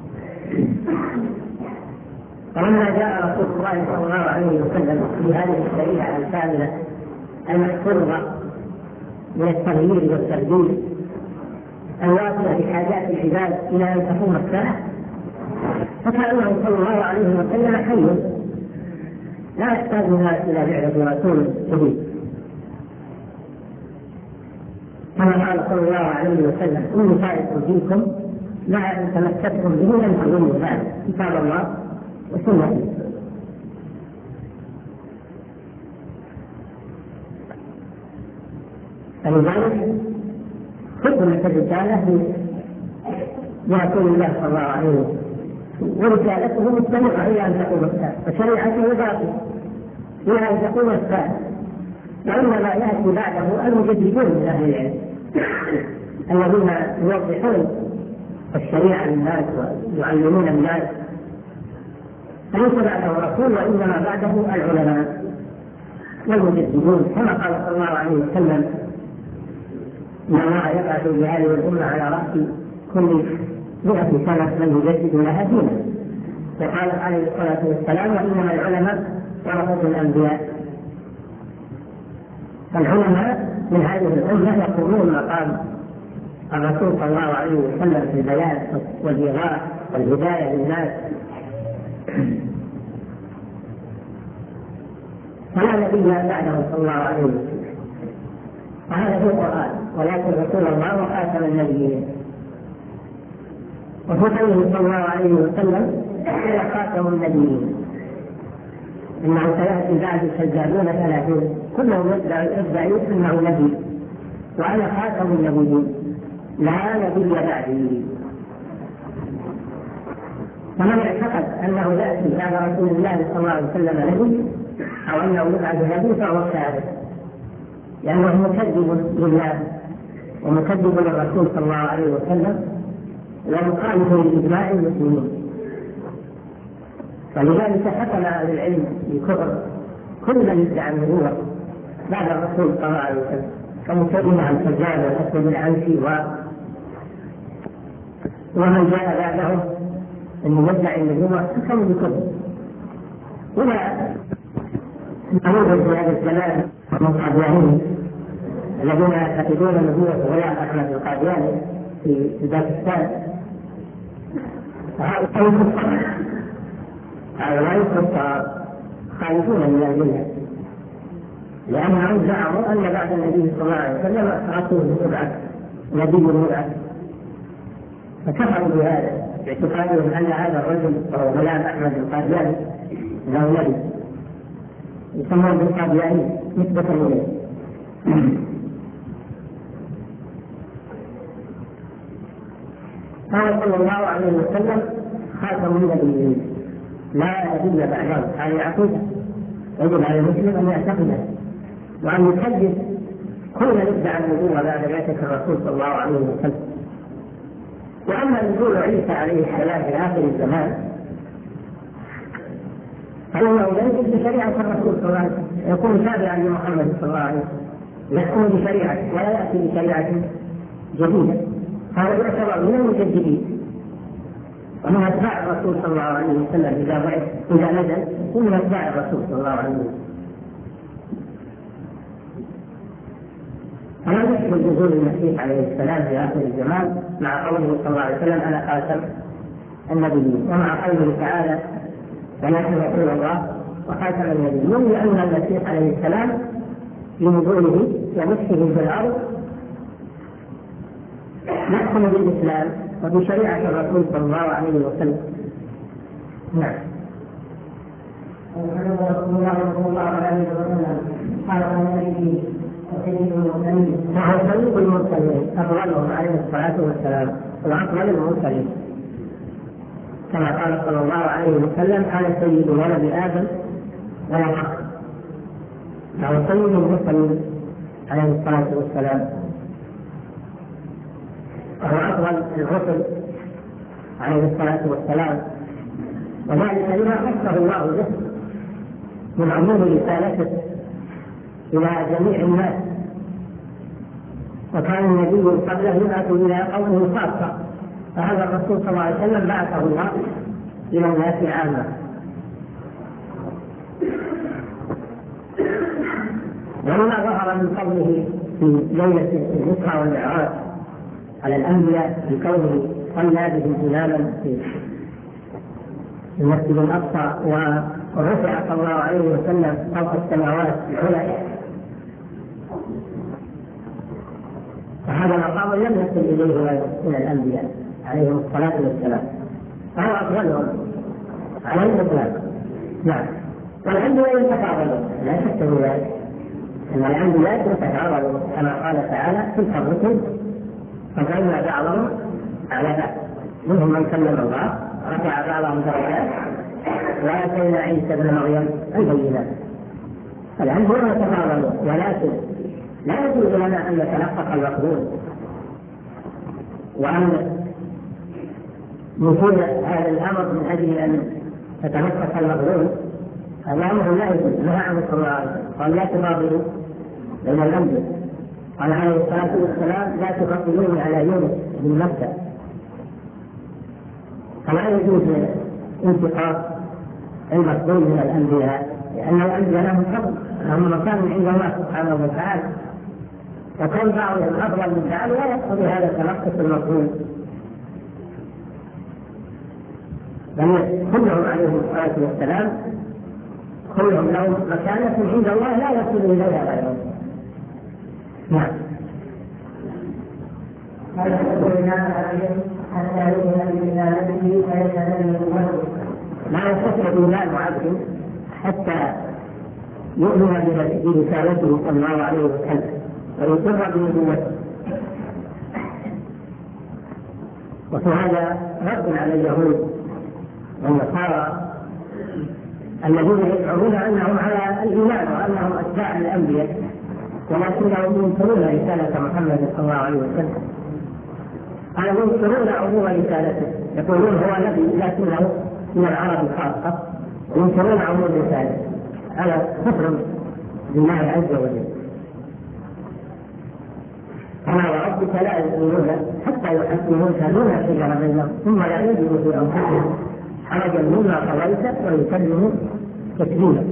فلما جاء رسول الله صلى الله عليه وسلم بهذه الشريعة الكاملة المحفوظة من التغيير والتبديل الوافية بحاجات العباد إلى أن تقوم الساعة، فكأنه صلى الله عليه وسلم حي لا يحتاج الناس إلى بعثة رسول جديد، كما قال صلى الله عليه وسلم: إني تارك فيكم ما إن تمسكتم به لن تضلوا بعد كتاب الله وسنته. فلذلك حكمة الرسالة برسول الله صلى الله عليه وسلم، ورسالته مستمرة إلى أن تقوم الساعة، وشريعته باقية إلى أن تقوم الساعة، وإنما يأتي بعده المجددون من أهل العلم الذين يوضحون الشريعة للناس ويعلمون الناس، فليس بعده رسول وإنما بعده العلماء والمجددون، كما قال صلى الله عليه وسلم: إن الله يبعث بهذه الأمة على رأس كل 100 سنة من يجدد لها دينا، وقال عليه الصلاة والسلام: وإنما العلماء ورثة الأنبياء. فالعلماء من هذه الأمة يقومون مقام الرسول صلى الله عليه وسلم في البيان والإيضاح والهداية للناس، فلا نبي بعده صلى الله عليه وسلم، وهذا في القرآن: ولكن رسول الله وخاتم النبيين. وفي قوله صلى الله عليه وسلم: هو خاتم النبيين، إنه سيأتي بعد كذابون 30 كلهم يدعي أنه نبي وأنا خاتم النبيين لا نبي بعدي. فمن اعتقد أنه يأتي بعد رسول الله صلى الله عليه وسلم نبي أو أنه يبعث نبي فهو كافر، لأنه مكذب لله ومكذب للرسول صلى الله عليه وسلم ومخالف لإجماع المسلمين. ولذلك حكم أهل العلم بكفر كل من يدعي النبوة بعد الرسول صلى الله عليه وسلم، كمسلمة الحجاج والأسود العنسي ومن جاء بعده أن يدعي النبوة حكموا بكفر. ولا نعود في هذا الزمان من القاديانيين الذين يعتقدون النبوة غلام أحمد القادياني في باكستان، هؤلاء الكفار خالفون من الملة، لأنهم زعموا أن بعد النبي صلى الله عليه وسلم رسول يبعث نبي يبعث، فكفروا بهذا باعتقادهم أن هذا الرجل وهو غلام أحمد القادياني له نبي، يسمون بالقادياني نسبة إليه. قال صلى الله عليه وسلم: خاتم النبيين لا نبي بعده. هذه عقيدة يجب على المسلم أن يعتقدها وأن يكذب كل من يدعي النبوة بعد بعثة الرسول صلى الله عليه وسلم. وأما نزول عيسى عليه السلام في آخر الزمان فإنه ينزل بشريعة الرسول صلى الله عليه وسلم، يكون تابعا لمحمد صلى الله عليه وسلم، يحكم بشريعته ولا يأتي بشريعة جديدة. هذا يعتبر من المجددين ومن أتباع الرسول صلى الله عليه وسلم إذا نزل من أتباع الرسول صلى الله عليه وسلم. فلا يحكم نزول المسيح عليه السلام في آخر الزمان مع قوله صلى الله عليه وسلم: أنا خاتم النبيين، ومع قوله تعالى: ونحن رسول الله وخاتم النبيين، لأن المسيح عليه السلام لنزوله ومسحه في الأرض نحكم بالإسلام وبشريعة الرسول صلى الله عليه وسلم. نعم. رسول الله صلى الله عليه وسلم قال النبي وسيد المرسلين وهو سيد المرسلين أفضلهم عليه الصلاة والسلام وأفضل المرسلين، كما قال صلى الله عليه وسلم: أنا سيد ولد آدم ولا فخر. فهو سيد المرسلين عليه الصلاة والسلام، وهو أفضل الرسل عليه الصلاة والسلام، وذلك لما خصه الله به من عموم رسالته إلى جميع الناس، وكان النبي قبله يبعث إلى قومه خاصة، فهذا الرسول صلى الله عليه وسلم بعثه الله إلى الناس عامة. ولما ظهر من فضله في ليلة الإسراء والمعراج على الأنبياء بكونه صلى بهم إماما في المسجد الأقصى ورفع صلى الله عليه وسلم فوق السماوات العلى، فهذا مقام لم يصل إليه من الأنبياء عليهم الصلاة والسلام، فهو أفضلهم على الإطلاق. نعم. والأنبياء يتفاضلون لا شك في ذلك، أن الأنبياء يتفاضلون كما قال تعالى: تلك الرسل فضلنا بعضهم على بعض، منهم من كلم الله رفع بعضهم درجات وآتينا عيسى ابن مريم البينات. الأنبياء يتفاضلون، ولكن لا يجوز لنا أن نتلقف المقبول وأن نقول هذا الأمر من أجل أن تتلقف المقبول. هذا أمر لا يجوز، نهى عنه صلى الله عليه وسلم، قال: لا تفاضلوا بين الأنبياء. قال عليه الصلاة والسلام: لا تفضلوني على يونس بن متى. فلا يجوز انتقاص المقبول من الأنبياء، لأن الأنبياء لهم فضل، لهم مكان عند الله سبحانه وتعالى، وكون بعضهم أفضل من بعض لا يقتضي هذا تنقص المقبول، بل كلهم عليهم الصلاة والسلام كلهم لهم مكانة عند الله لا يصل إليها غيرهم. نعم. هل يقولنا عليهم حتى يؤمن برسالته فليس له مبرر؟ لا يستطيع إيمان عبد حتى يؤمن برسالته صلى الله عليه وسلم ويقر بنبوته. وفي هذا رد على اليهود والنصارى الذين يزعمون أنهم على الإيمان وأنهم أتباع الأنبياء، ولكنهم ينكرون رسالة محمد صلى الله عليه وسلم. ينكرون عموم رسالته، يقولون هو نبي لكنه من العرب خاصة، ينكرون عموم رسالته. هذا كفر بالله عز وجل. كما وربك لا يؤمنون حتى يحكموك دون شجرة بينهم ثم لا يجدوا في أنفسهم حرجا مما قضيت ويسلموا تسليما.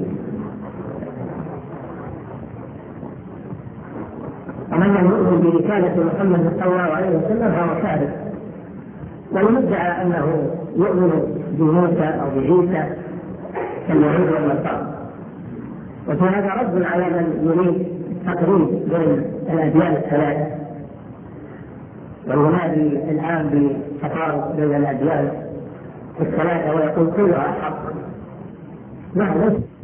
ومن لم يؤمن برسالة محمد صلى الله عليه وسلم فهو كافر، ومن ادعى أنه يؤمن بموسى أو بعيسى كاليهود والنصارى. وفي هذا رد على من يريد تقريب بين الأديان الثلاث والينادي الآن بتفاوت بين الأديان الثلاثة ويقول كلها حق.